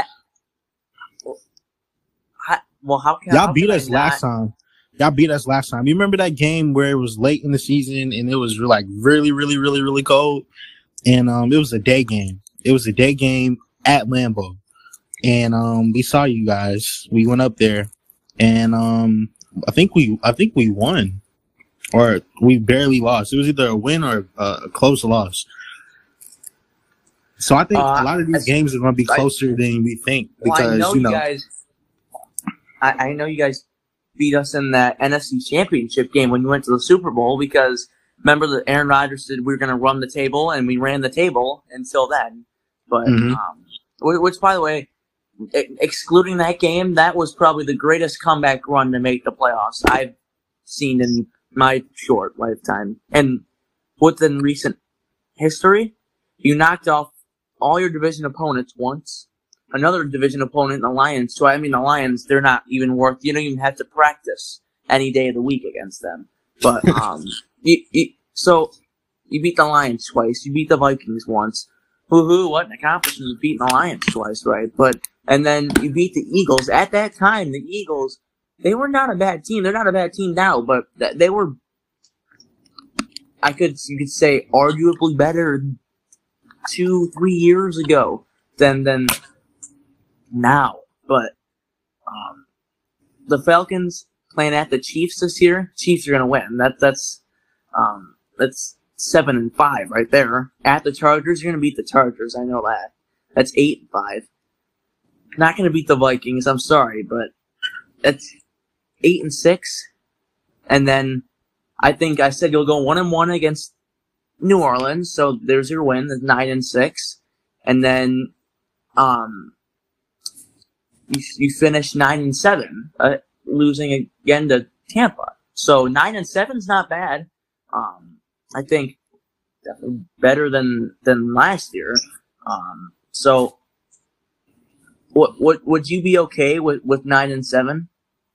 I, well, how can y'all how beat can us I last not? time? Y'all beat us last time. You remember that game where it was late in the season and it was like really, really, really, really cold, and um, it was a day game. It was a day game at Lambeau, and um, we saw you guys. We went up there, and um, I think we, I think we won, or we barely lost. It was either a win or a, a close loss. So I think Uh, a lot of these I- games are going to be I- closer than we think Well, because I know you you know. guys. I, I know you guys beat us in that N F C Championship game when you went to the Super Bowl because remember that Aaron Rodgers said we were going to run the table and we ran the table until then. But Mhm. um, wh- which, by the way, e- excluding that game, that was probably the greatest comeback run to make the playoffs I've seen in my short lifetime. And within recent history, you knocked off all your division opponents once. Another division opponent, the Lions. So I mean, the Lions, they're not even worth. You don't even have to practice any day of the week against them. But um, you, you, so you beat the Lions twice. You beat the Vikings once. Woohoo! What an accomplishment, beating the Lions twice, right? But and then you beat the Eagles. At that time, the Eagles, they were not a bad team. They're not a bad team now, but th- they were. I could you could say arguably better two, three years ago than than. now. But um, the Falcons playing at the Chiefs this year. Chiefs are going to win. That that's um, that's seven and five right there. At the Chargers, you're going to beat the Chargers. I know that. That's eight and five. Not going to beat the Vikings. I'm sorry, but that's eight and six. And then I think I said you'll go one and one against New Orleans. So there's your win. That's nine and six. And then um. You, you finished nine and seven, uh, losing again to Tampa. So nine and seven's not bad. Um, I think definitely better than than last year. Um, so, what what would you be okay with, with nine and seven?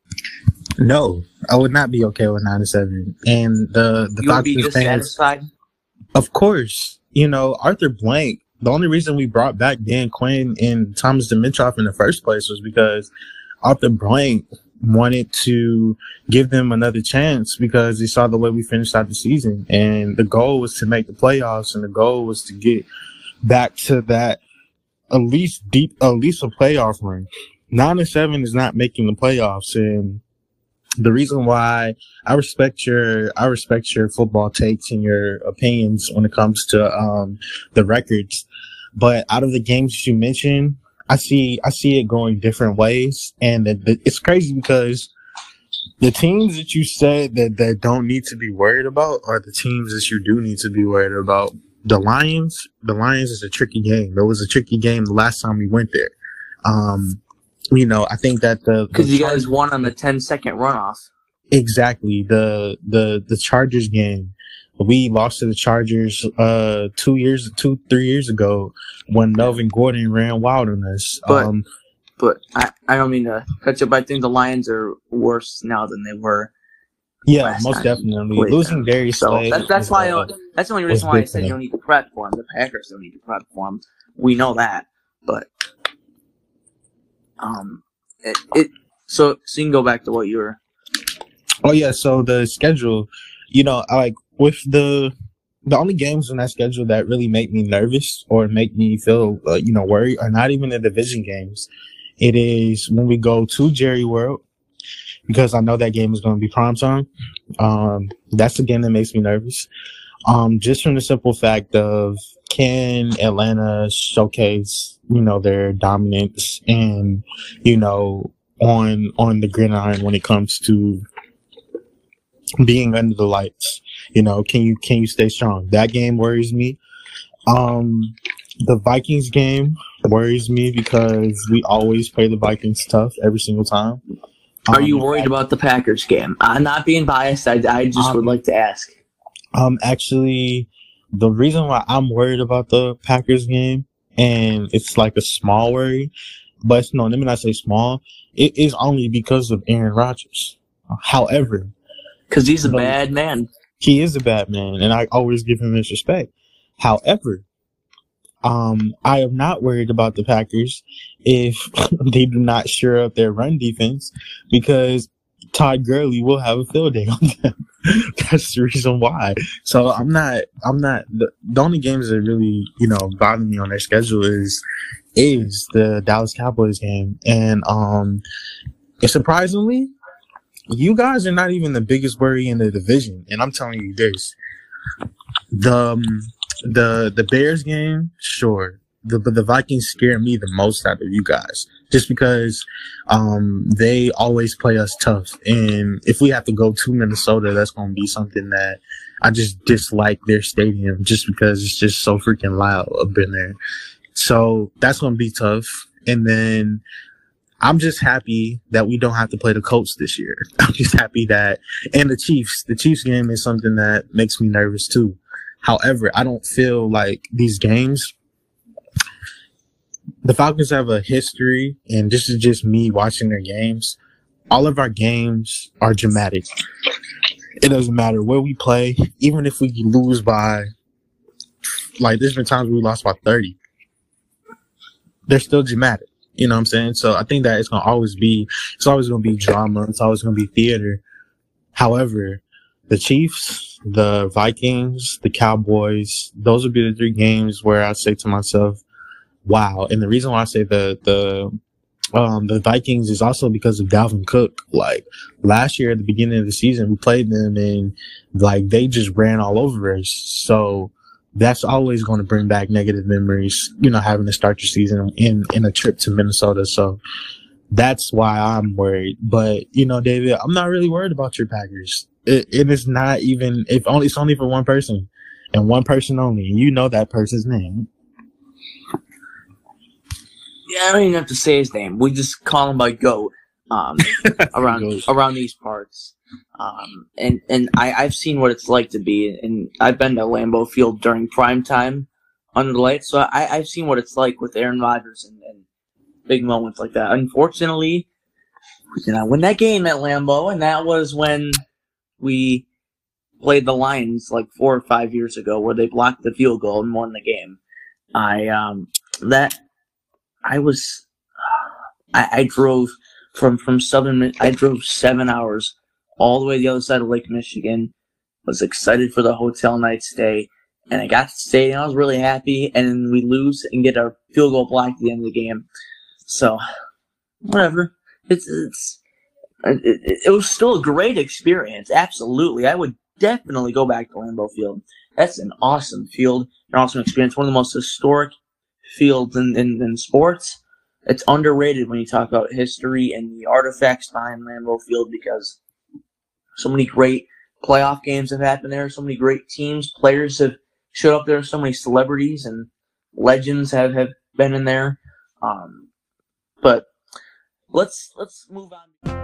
No, I would not be okay with nine and seven. And the the You would be Falcons fans, dissatisfied. of course, you know Arthur Blank. The only reason we brought back Dan Quinn and Thomas Dimitroff in the first place was because Arthur Blank wanted to give them another chance because he saw the way we finished out the season. And the goal was to make the playoffs, and the goal was to get back to that at least deep, at least a playoff run. Nine and seven is not making the playoffs. And the reason why I respect your, I respect your football takes and your opinions when it comes to, um, the records. But out of the games you mentioned, I see, I see it going different ways. And the, the, it's crazy because the teams that you said that, that don't need to be worried about are the teams that you do need to be worried about. The Lions, the Lions is a tricky game. It was a tricky game the last time we went there. Um, You know, I think that the Because the you Char- guys won on the ten second runoff. exactly the the the Chargers game. We lost to the Chargers uh two years, two three years ago when Melvin Gordon ran wild on us. But- um, But I, I don't mean to cut you, but I think the Lions are worse now than they were. yeah, last most time definitely played losing them. Darius So Slay. that, that's is, why uh, I, that's the only was reason why I big for said you them. don't need to prep for them. The Packers don't need to prep for them. We know that, but um, it, it so so you can go back to what you were. Oh yeah, so the schedule, you know, I like with the the only games on that schedule that really make me nervous or make me feel, uh, you know, worried are not even the division games. It is when we go to Jerry World, because I know that game is going to be primetime. Um, that's the game that makes me nervous. Um, just from the simple fact of can Atlanta showcase, you know, their dominance and, you know, on on the gridiron when it comes to being under the lights. You know, can you can you stay strong? That game worries me. Um, the Vikings game worries me because we always play the Vikings tough every single time. Um, Are you worried about the Packers game? I'm not being biased. I, I just Um, would like to ask. Um, actually, the reason why I'm worried about the Packers game, and it's like a small worry, but no, let me not say small. It is only because of Aaron Rodgers. However, because he's a no, bad man. He is a bad man, and I always give him his respect. However, um, I am not worried about the Packers if they do not shore up their run defense, because Todd Gurley will have a field day on them. That's the reason why. So I'm not, I'm not, the, the only games that really, you know, bother me on their schedule is, is the Dallas Cowboys game. And, um, surprisingly, you guys are not even the biggest worry in the division. And I'm telling you this, the, um, the, the Bears game, sure. The, but the Vikings scare me the most out of you guys, just because um, they always play us tough. And if we have to go to Minnesota, that's going to be something that I just dislike their stadium, just because it's just so freaking loud up in there. So that's going to be tough. And then I'm just happy that we don't have to play the Colts this year. I'm just happy that, and the Chiefs, the Chiefs game is something that makes me nervous too. However, I don't feel like these games, the Falcons have a history, and this is just me watching their games. All of our games are dramatic. It doesn't matter where we play, even if we lose by, like, there's been times we lost by thirty. They're still dramatic. You know what I'm saying? So I think that it's going to always be, it's always going to be drama. It's always going to be theater. However, the Chiefs, the Vikings, the Cowboys, those would be the three games where I say to myself, wow. And the reason why I say the, the, um, the Vikings is also because of Dalvin Cook. Like, last year at the beginning of the season, we played them and, like, they just ran all over us. So that's always going to bring back negative memories, you know, having to start your season in, in a trip to Minnesota. So that's why I'm worried. But, you know, David, I'm not really worried about your Packers. It, it is not even, if only, it's only for one person and one person only. And you know that person's name. Yeah, I don't even have to say his name. We just call him by GOAT um, around around these parts. Um, and and I, I've seen what it's like to be, and I've been to Lambeau Field during prime time under the lights, so I, I've seen what it's like with Aaron Rodgers and, and big moments like that. Unfortunately, we did not win that game at Lambeau, and that was when we played the Lions like four or five years ago, where they blocked the field goal and won the game. I um that. I was, I, I drove from, from Southern, I drove seven hours all the way to the other side of Lake Michigan, was excited for the hotel night stay, and I got to stay, and I was really happy, and then we lose and get our field goal blocked at the end of the game. So, whatever. It's, it's, it, it, it was still a great experience, absolutely. I would definitely go back to Lambeau Field. That's an awesome field, an awesome experience, one of the most historic fields in, in, in sports. It's underrated when you talk about history and the artifacts behind Lambeau Field, because so many great playoff games have happened there. So many great teams, players have showed up there. So many celebrities and legends have, have been in there. Um, but let's let's move on.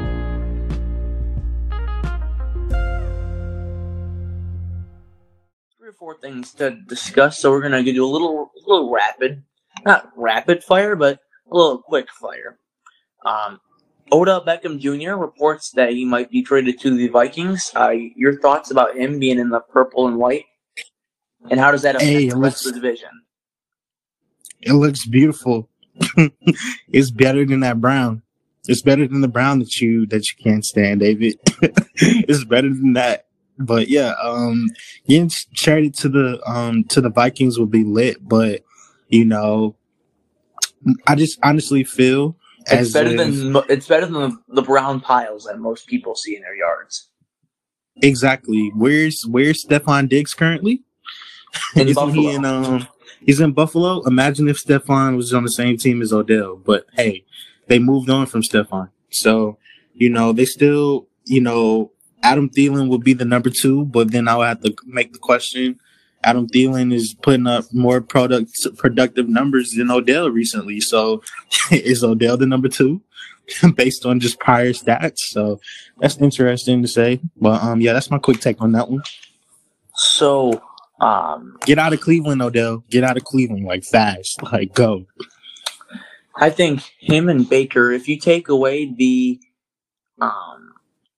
Three or four things to discuss, so we're gonna do a little, a little rapid, not rapid fire, but a little quick fire. Um, Odell Beckham Junior reports that he might be traded to the Vikings. Uh, your thoughts about him being in the purple and white, and how does that affect hey, the looks, rest of the division? It looks beautiful. It's better than that brown. It's better than the brown that you that you can't stand, David. It's better than that. But yeah, um, getting traded to the um to the Vikings would be lit. But you know, I just honestly feel it's as better if, than it's better than the, the brown piles that most people see in their yards. Exactly. Where's Where's Stephon Diggs currently? In Isn't Buffalo. he in um? He's in Buffalo. Imagine if Stephon was on the same team as Odell. But hey, they moved on from Stephon, so you know they still you know. Adam Thielen would be the number two, but then I would have to make the question. Adam Thielen is putting up more product productive numbers than Odell recently. So is Odell the number two based on just prior stats? So that's interesting to say. But um, yeah, that's my quick take on that one. So um, get out of Cleveland, Odell. Get out of Cleveland, like fast, like go. I think him and Baker, if you take away the um,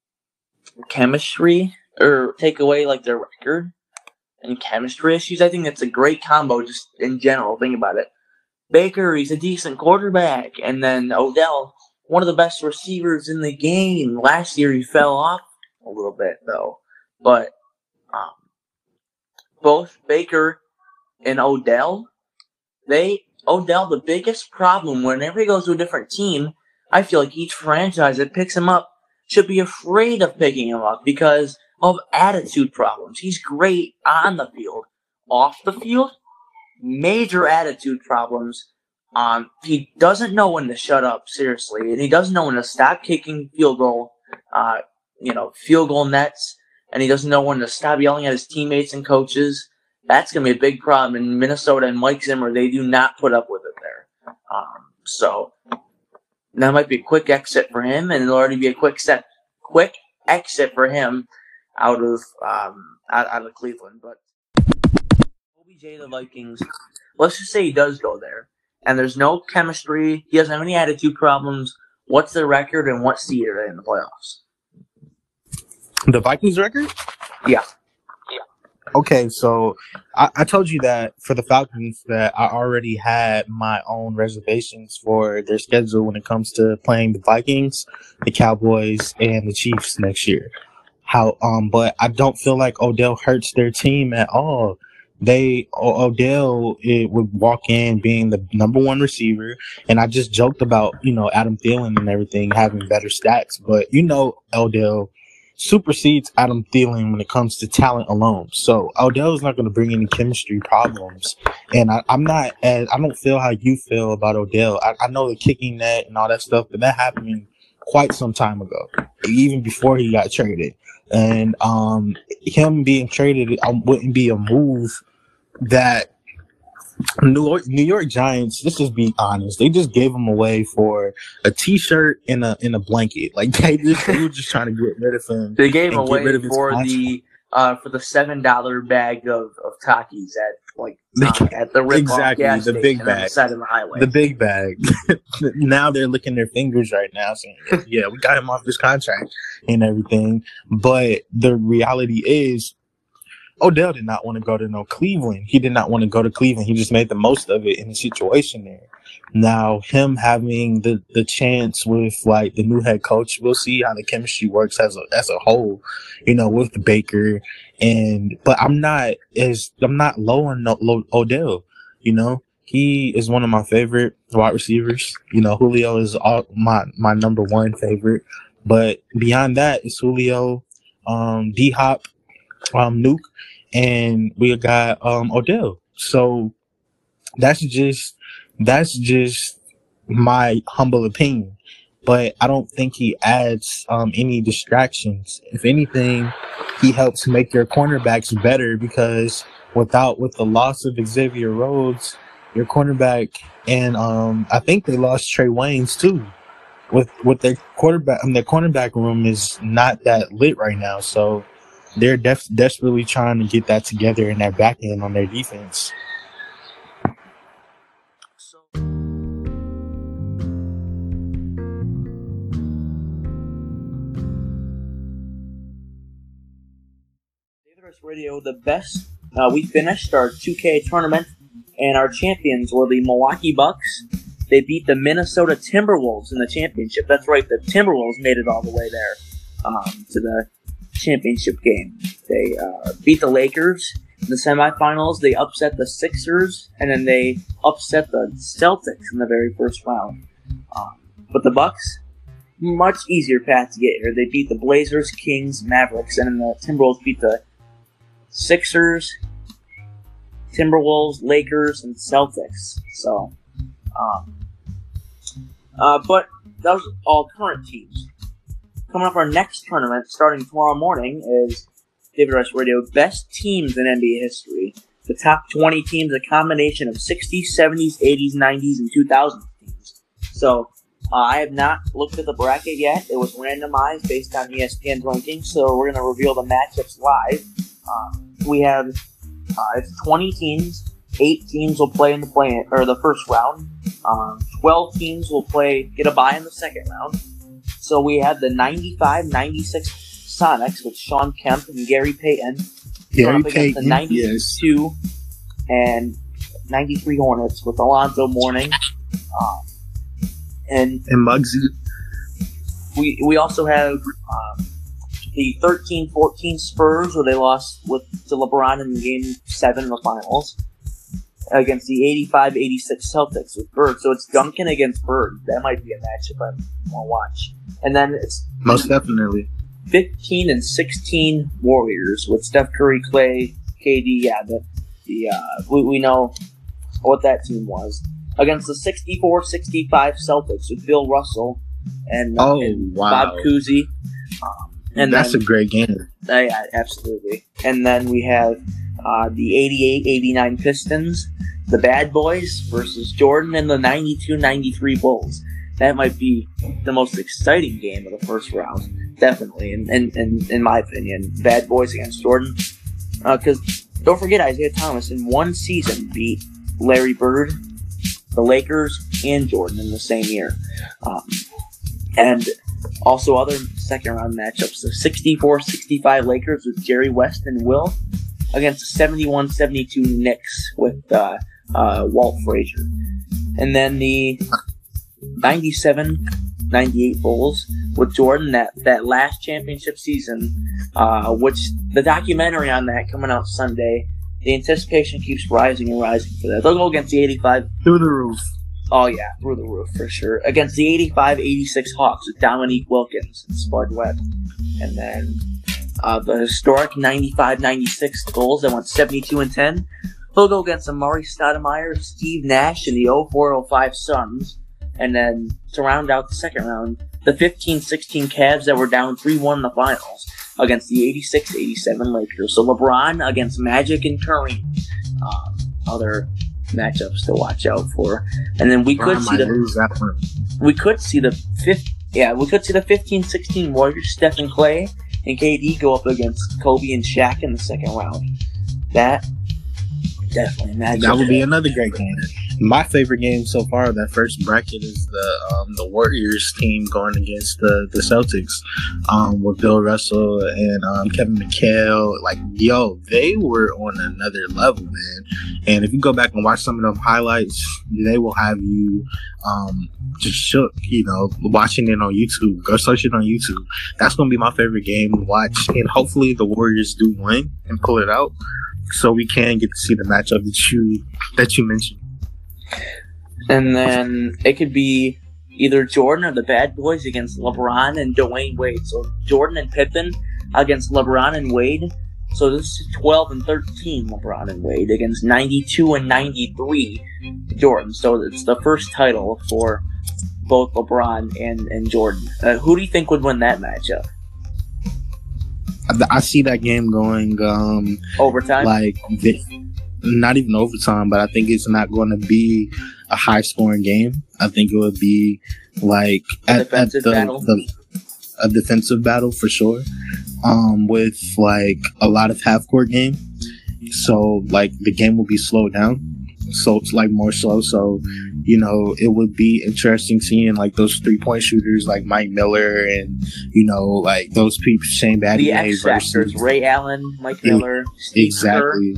chemistry or take away like their record and chemistry issues, I think that's a great combo just in general. Think about it. Baker, he's a decent quarterback, and then Odell, one of the best receivers in the game. Last year he fell off a little bit though, but um, both Baker and Odell, they Odell, the biggest problem whenever he goes to a different team, I feel like each franchise that picks him up should be afraid of picking him up because of attitude problems. He's great on the field. Off the field, major attitude problems. Um, he doesn't know when to shut up, seriously, and he doesn't know when to stop kicking field goal, uh, you know, field goal nets, and he doesn't know when to stop yelling at his teammates and coaches. That's going to be a big problem in Minnesota, and Mike Zimmer, they do not put up with it there. Um, so that might be a quick exit for him, and it'll already be a quick step, quick exit for him out of um, out, out of Cleveland. But O B J, the Vikings, let's just say he does go there, and there's no chemistry. He doesn't have any attitude problems. What's their record, and what seed are they in the playoffs? The Vikings record? Yeah. Okay, so I, I told you that for the Falcons that I already had my own reservations for their schedule when it comes to playing the Vikings, the Cowboys, and the Chiefs next year. How um, but I don't feel like Odell hurts their team at all. They o- Odell it would walk in being the number one receiver, and I just joked about you know Adam Thielen and everything having better stats, but you know Odell supersedes Adam Thielen when it comes to talent alone. So Odell is not going to bring any chemistry problems. And I, I'm not, as, I don't feel how you feel about Odell. I, I know the kicking net and all that stuff, but that happened quite some time ago, even before he got traded. And um, him being traded um, wouldn't be a move that New York, New York Giants, let's just be honest, they just gave him away for a T-shirt and a and a blanket. Like they just they were just trying to get rid of him. They gave him away for the uh, for the seven dollar bag of, of Takis at like uh, at the rip exactly gas the big bag bag on the side of the highway. The big bag. Now they're licking their fingers right now, saying, "Yeah, we got him off this contract and everything." But the reality is, Odell did not want to go to no Cleveland. He did not want to go to Cleveland. He just made the most of it in the situation there. Now, him having the, the chance with like the new head coach, we'll see how the chemistry works as a as a whole, you know, with the Baker. And but I'm not as I'm not low on no, low, Odell. You know, he is one of my favorite wide receivers. You know, Julio is all, my my number one favorite. But beyond that, it's Julio, um, D Hop, um, Nuke, and we got um Odell. So that's just that's just my humble opinion. But I don't think he adds um any distractions. If anything, he helps make your cornerbacks better because without with the loss of Xavier Rhodes, your cornerback and um I think they lost Trey Waynes too. With with their quarterback, I mean, their cornerback room is not that lit right now. So they're def- desperately trying to get that together in their back end on their defense. So, David Rice Radio, the best. Uh, we finished our two K tournament, and our champions were the Milwaukee Bucks. They beat the Minnesota Timberwolves in the championship. That's right, the Timberwolves made it all the way there um, to the championship game. They uh, beat the Lakers in the semifinals. They upset the Sixers, and then they upset the Celtics in the very first round. Um, but the Bucks, much easier path to get here. They beat the Blazers, Kings, Mavericks, and then the Timberwolves beat the Sixers, Timberwolves, Lakers, and Celtics. So, um, uh, but those are all current teams. Coming up, our next tournament, starting tomorrow morning, is David Rice Radio Best Teams in N B A History. The top twenty teams, a combination of sixties, seventies, eighties, nineties, and two thousands teams. So, uh, I have not looked at the bracket yet. It was randomized based on E S P N's rankings, so we're going to reveal the matchups live. Uh, we have uh, it's twenty teams. Eight teams will play in the play or the first round. Um, twelve teams will play, get a bye in the second round. So we have the ninety-five ninety-six Sonics with Sean Kemp and Gary Payton. Gary The Payton, ninety-two yes. and ninety-three Hornets with Alonzo Mourning. Um, and And Muggsy. we we also have um, the thirteen fourteen Spurs, where they lost with to LeBron in Game Seven of the Finals, against the eighty-five eighty-six Celtics with Bird. So it's Duncan against Bird. That might be a matchup I want to watch. And then it's Most definitely. fifteen and sixteen Warriors with Steph Curry, Clay, K D. Yeah, the the uh, we we know what that team was against the sixty-four sixty-five Celtics with Bill Russell and, Oh, and wow. Bob Cousy. Um, and That's then, a great game. uh, yeah, absolutely. And then we have uh, the eighty-eight eighty-nine Pistons, the Bad Boys versus Jordan, and the ninety-two ninety-three Bulls. That might be the most exciting game of the first round, definitely, in, in, in, in my opinion. Bad Boys against Jordan. Because uh, don't forget, Isaiah Thomas in one season beat Larry Bird, the Lakers, and Jordan in the same year. Um, and also other second round matchups, the sixty-four sixty-five Lakers with Jerry West and Will against the seventy-one seventy-two Knicks with uh, uh, Walt Frazier. And then the ninety-seven ninety-eight Bulls with Jordan, that, that last championship season, uh, which the documentary on that coming out Sunday, the anticipation keeps rising and rising for that. They'll go against the eighty-five. Through the roof. Oh, yeah, through the roof for sure. Against the eighty-five eighty-six Hawks with Dominique Wilkins and Spud Webb. And then uh, the historic ninety-five ninety-six Bulls that went seventy-two and ten. They'll go against the Murray Stoudemire, Steve Nash, and the oh four oh five Suns. And then to round out the second round, the fifteen sixteen Cavs that were down three one in the finals against the eighty-six eighty-seven Lakers. So LeBron against Magic and Curry. Um, other matchups to watch out for. And then we could Oh, see my the news, that one. we could see the fifth yeah, we could see the fifteen sixteen Warriors, Steph and Clay and K D go up against Kobe and Shaq in the second round. That definitely matchup. That would be another great game. My favorite game so far of that first bracket is the um, the Warriors team going against the, the Celtics um, with Bill Russell and um, Kevin McHale. Like, yo, they were on another level, man. And if you go back and watch some of them highlights, they will have you um, just shook, you know, watching it on YouTube. Go search it on YouTube. That's going to be my favorite game to watch. And hopefully the Warriors do win and pull it out so we can get to see the matchup that you that you mentioned. And then it could be either Jordan or the Bad Boys against LeBron and Dwayne Wade. So Jordan and Pippen against LeBron and Wade. So this is twelve and thirteen LeBron and Wade against ninety-two and ninety-three Jordan. So it's the first title for both LeBron and, and Jordan. Uh, who do you think would win that matchup? I, I see that game going um, Overtime? like the, not even overtime, but I think it's not going to be a high scoring game. I think it would be like A at, defensive at the, battle? the a defensive battle for sure, um, with like a lot of half court game. So like the game will be slowed down, so it's like more slow. So you know it would be interesting seeing like those three point shooters like Mike Miller and you know like those people Shane The Battier X Factors, versus Ray Allen, Mike Miller, Steve Kerr. exactly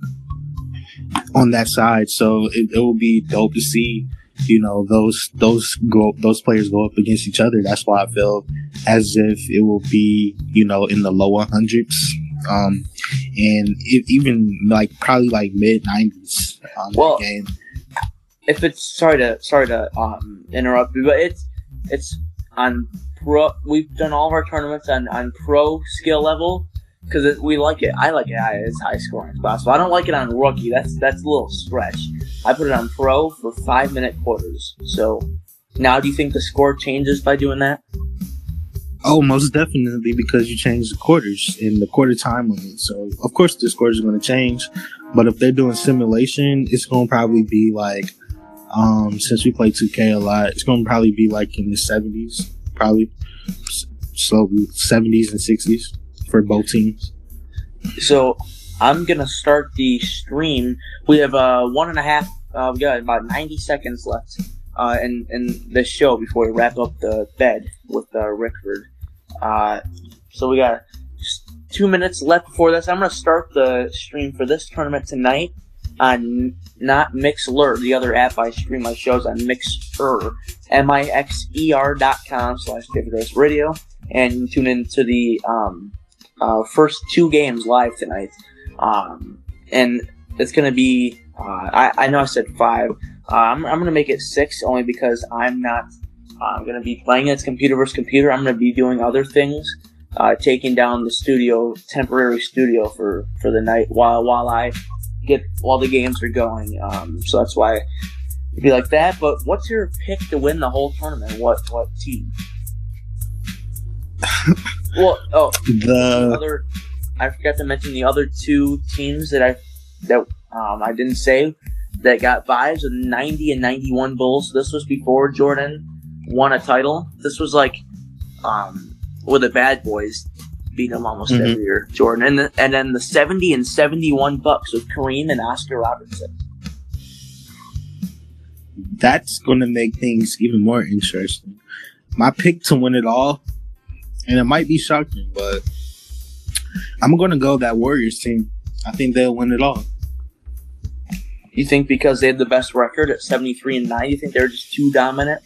on that side. So it, it will be dope to see, you know, those those go those players go up against each other. That's why I feel as if it will be, you know, in the lower hundreds, um, and it, even like probably like mid nineties on Well, that game. If it's sorry to sorry to um interrupt you, but it's it's on pro. We've done all of our tournaments on, on pro skill level because we like it. I like it high, as high scoring as possible. I don't like it on rookie. That's that's a little stretch. I put it on pro for five minute quarters. So now, do you think the score changes by doing that? Oh, most definitely, because you change the quarters and the quarter time limit. So of course the scores are going to change, but if they're doing simulation, it's going to probably be like. Um, since we play two K a lot, it's going to probably be like in the seventies, probably. So seventies and sixties for both teams. So I'm gonna start the stream. We have uh, one and a half Uh, we got about ninety seconds left uh, in in this show before we wrap up the bed with uh, Rickford. Uh, so we got just two minutes left before this. I'm gonna start the stream for this tournament tonight on not Mixler, the other app I stream my shows on, Mixer, M I X E R dot com slash David Rice Radio, and you can tune into the um, uh, first two games live tonight. Um, and it's going to be, uh, I, I know I said five, uh, I'm, I'm going to make it six only because I'm not, uh, I'm going to be playing it. It's computer versus computer. I'm going to be doing other things, uh, taking down the studio, temporary studio for, for the night while, while I get while the games are going, um, so that's why it'd be like that. But what's your pick to win the whole tournament? What what team? well, oh, the other I forgot to mention the other two teams that I that um, I didn't say that got buys of ninety and ninety-one Bulls. This was before Jordan won a title. This was like um, with the Bad Boys. Beat them almost mm-hmm. every year, Jordan, and the, and then the seventy and seventy-one Bucks with Kareem and Oscar Robertson. That's going to make things even more interesting. My pick to win it all, and it might be shocking, but I'm going to go that Warriors team. I think they'll win it all. You think because they had the best record at seventy-three and nine, you think they're just too dominant?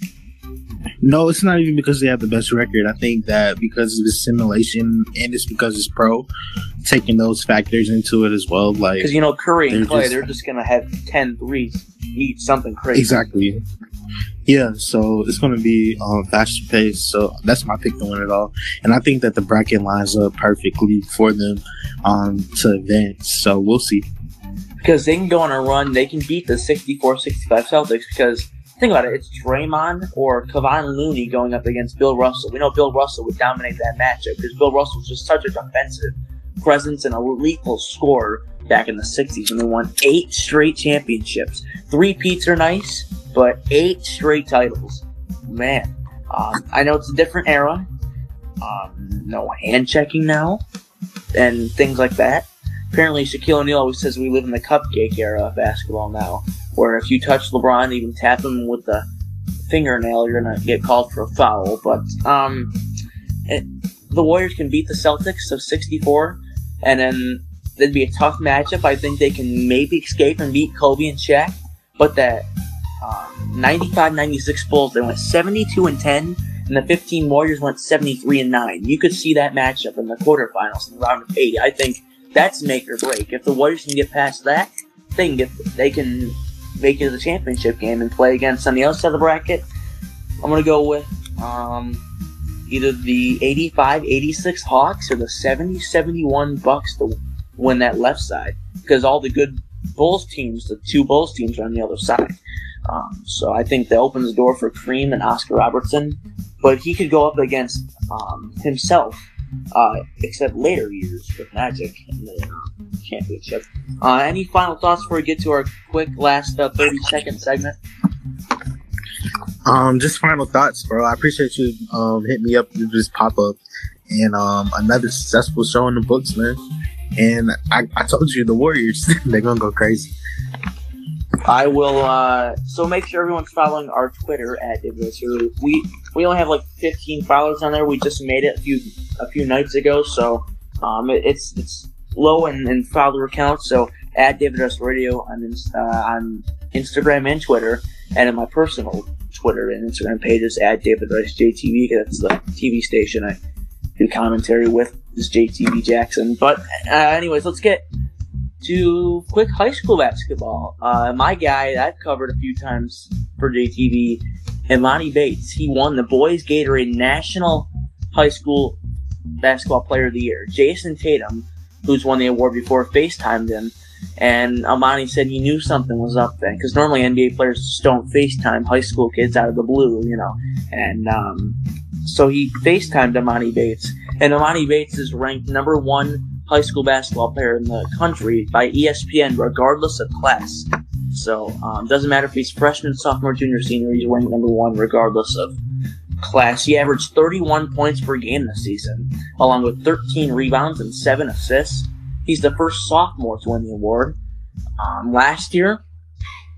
No, it's not even because they have the best record. I think that because of the simulation and it's because it's pro, taking those factors into it as well. Like, because, you know, Curry and Clay, just, they're just going to have ten threes each, something crazy. Exactly. Yeah, so it's going to be um, faster paced. So that's my pick to win it all. And I think that the bracket lines up perfectly for them um, to advance. So we'll see. Because they can go on a run. They can beat the sixty-four sixty-five Celtics because... Think about it, it's Draymond or Kevon Looney going up against Bill Russell. We know Bill Russell would dominate that matchup because Bill Russell was just such a defensive presence and a lethal scorer back in the sixties when they won eight straight championships. Three peats are nice, but eight straight titles. Man, um, I know it's a different era. Um, no hand checking now and things like that. Apparently, Shaquille O'Neal always says we live in the cupcake era of basketball now, where if you touch LeBron, even tap him with the fingernail, you're going to get called for a foul. But um, it, the Warriors can beat the Celtics of sixty-four, and then it'd be a tough matchup. I think they can maybe escape and beat Kobe and Shaq. But that um, ninety-five ninety-six Bulls, they went seventy-two and ten, and the fifteen Warriors went seventy-three and nine. You could see that matchup in the quarterfinals in the round of eighty. I think that's make or break. If the Warriors can get past that, they can get they can make it to the championship game and play against on the other side of the bracket. I'm gonna go with um, either the eighty-five eighty-six Hawks or the seventy seventy-one Bucks to win that left side because all the good Bulls teams, the two Bulls teams, are on the other side. Um, so I think that opens the door for Kareem and Oscar Robertson, but he could go up against um, himself. Uh, except later years with Magic in the uh, championship. Uh, any final thoughts before we get to our quick last uh, thirty second segment? Um, just final thoughts, bro. I appreciate you um hitting me up with this pop up and um another successful show in the books, man. And I, I told you the Warriors they're gonna go crazy. I will. Uh, so make sure everyone's following our Twitter at David. We we only have like fifteen followers on there. We just made it a few a few nights ago, so um, it, it's it's low in, in follower count. So at David Rice Radio on uh, on Instagram and Twitter, and in my personal Twitter and Instagram pages at David Rice J T V. That's the T V station I do commentary with. Is J T V Jackson. But uh, anyways, let's get to quick high school basketball. Uh, my guy that I've covered a few times for J T V, Imani Bates. He won the Boys Gatorade National High School Basketball Player of the Year. Jason Tatum, who's won the award before, FaceTimed him, and Imani said he knew something was up then, because normally N B A players just don't FaceTime high school kids out of the blue, you know. And um, so he FaceTimed Imani Bates, and Imani Bates is ranked number one high school basketball player in the country by E S P N, regardless of class. So, um, doesn't matter if he's freshman, sophomore, junior, senior, he's ranked number one regardless of class. He averaged thirty-one points per game this season, along with thirteen rebounds and seven assists. He's the first sophomore to win the award. Um, last year,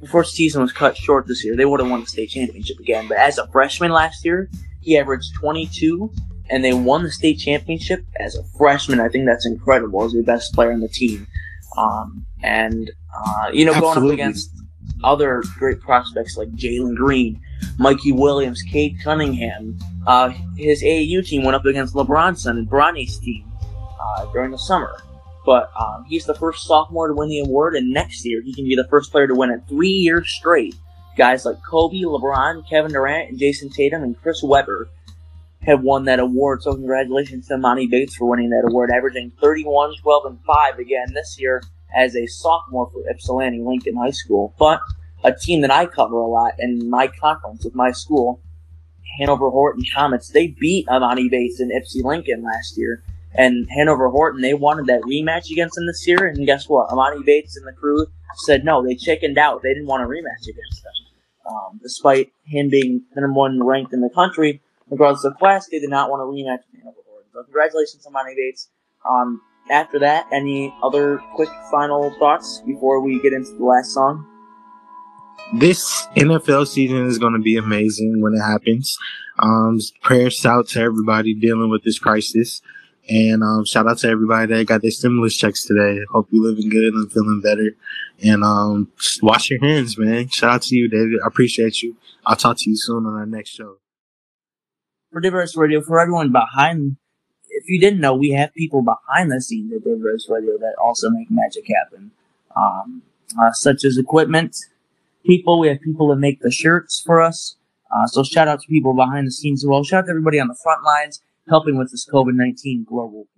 before season was cut short this year, they would have won the state championship again. But as a freshman last year, he averaged twenty-two, and they won the state championship as a freshman. I think that's incredible as the best player on the team. Um, and, uh, you know, Absolutely. going up against other great prospects like Jalen Green, Mikey Williams, Cade Cunningham. Uh, his A A U team went up against LeBron's son and Bronny's team uh, during the summer. But um, he's the first sophomore to win the award, and next year he can be the first player to win it three years straight. Guys like Kobe, LeBron, Kevin Durant, and Jason Tatum, and Chris Webber have won that award. So congratulations to Emoni Bates for winning that award, averaging thirty-one, twelve, and five again this year as a sophomore for Ypsilanti Lincoln High School. But a team that I cover a lot in my conference with my school, Hanover Horton Comets, they beat Emoni Bates and Ypsi Lincoln last year. And Hanover Horton, they wanted that rematch against them this year, and guess what? Emoni Bates and the crew said no. They chickened out. They didn't want a rematch against them. Um, despite him being the number one ranked in the country, regardless of class, they did not want a rematch with Hanover Horton. So congratulations to Emoni Bates. Um, after that, any other quick final thoughts before we get into the last song? This N F L season is going to be amazing when it happens. Um, prayers out to everybody dealing with this crisis. And um, shout out to everybody that got their stimulus checks today. Hope you're living good and feeling better. And um, just wash your hands, man. Shout out to you, David. I appreciate you. I'll talk to you soon on our next show. For Diverse Radio, for everyone behind, if you didn't know, we have people behind the scenes at Diverse Radio that also make magic happen. Um, uh, such as equipment people. We have people that make the shirts for us. Uh, so shout out to people behind the scenes as well. Shout out to everybody on the front lines helping with this COVID nineteen global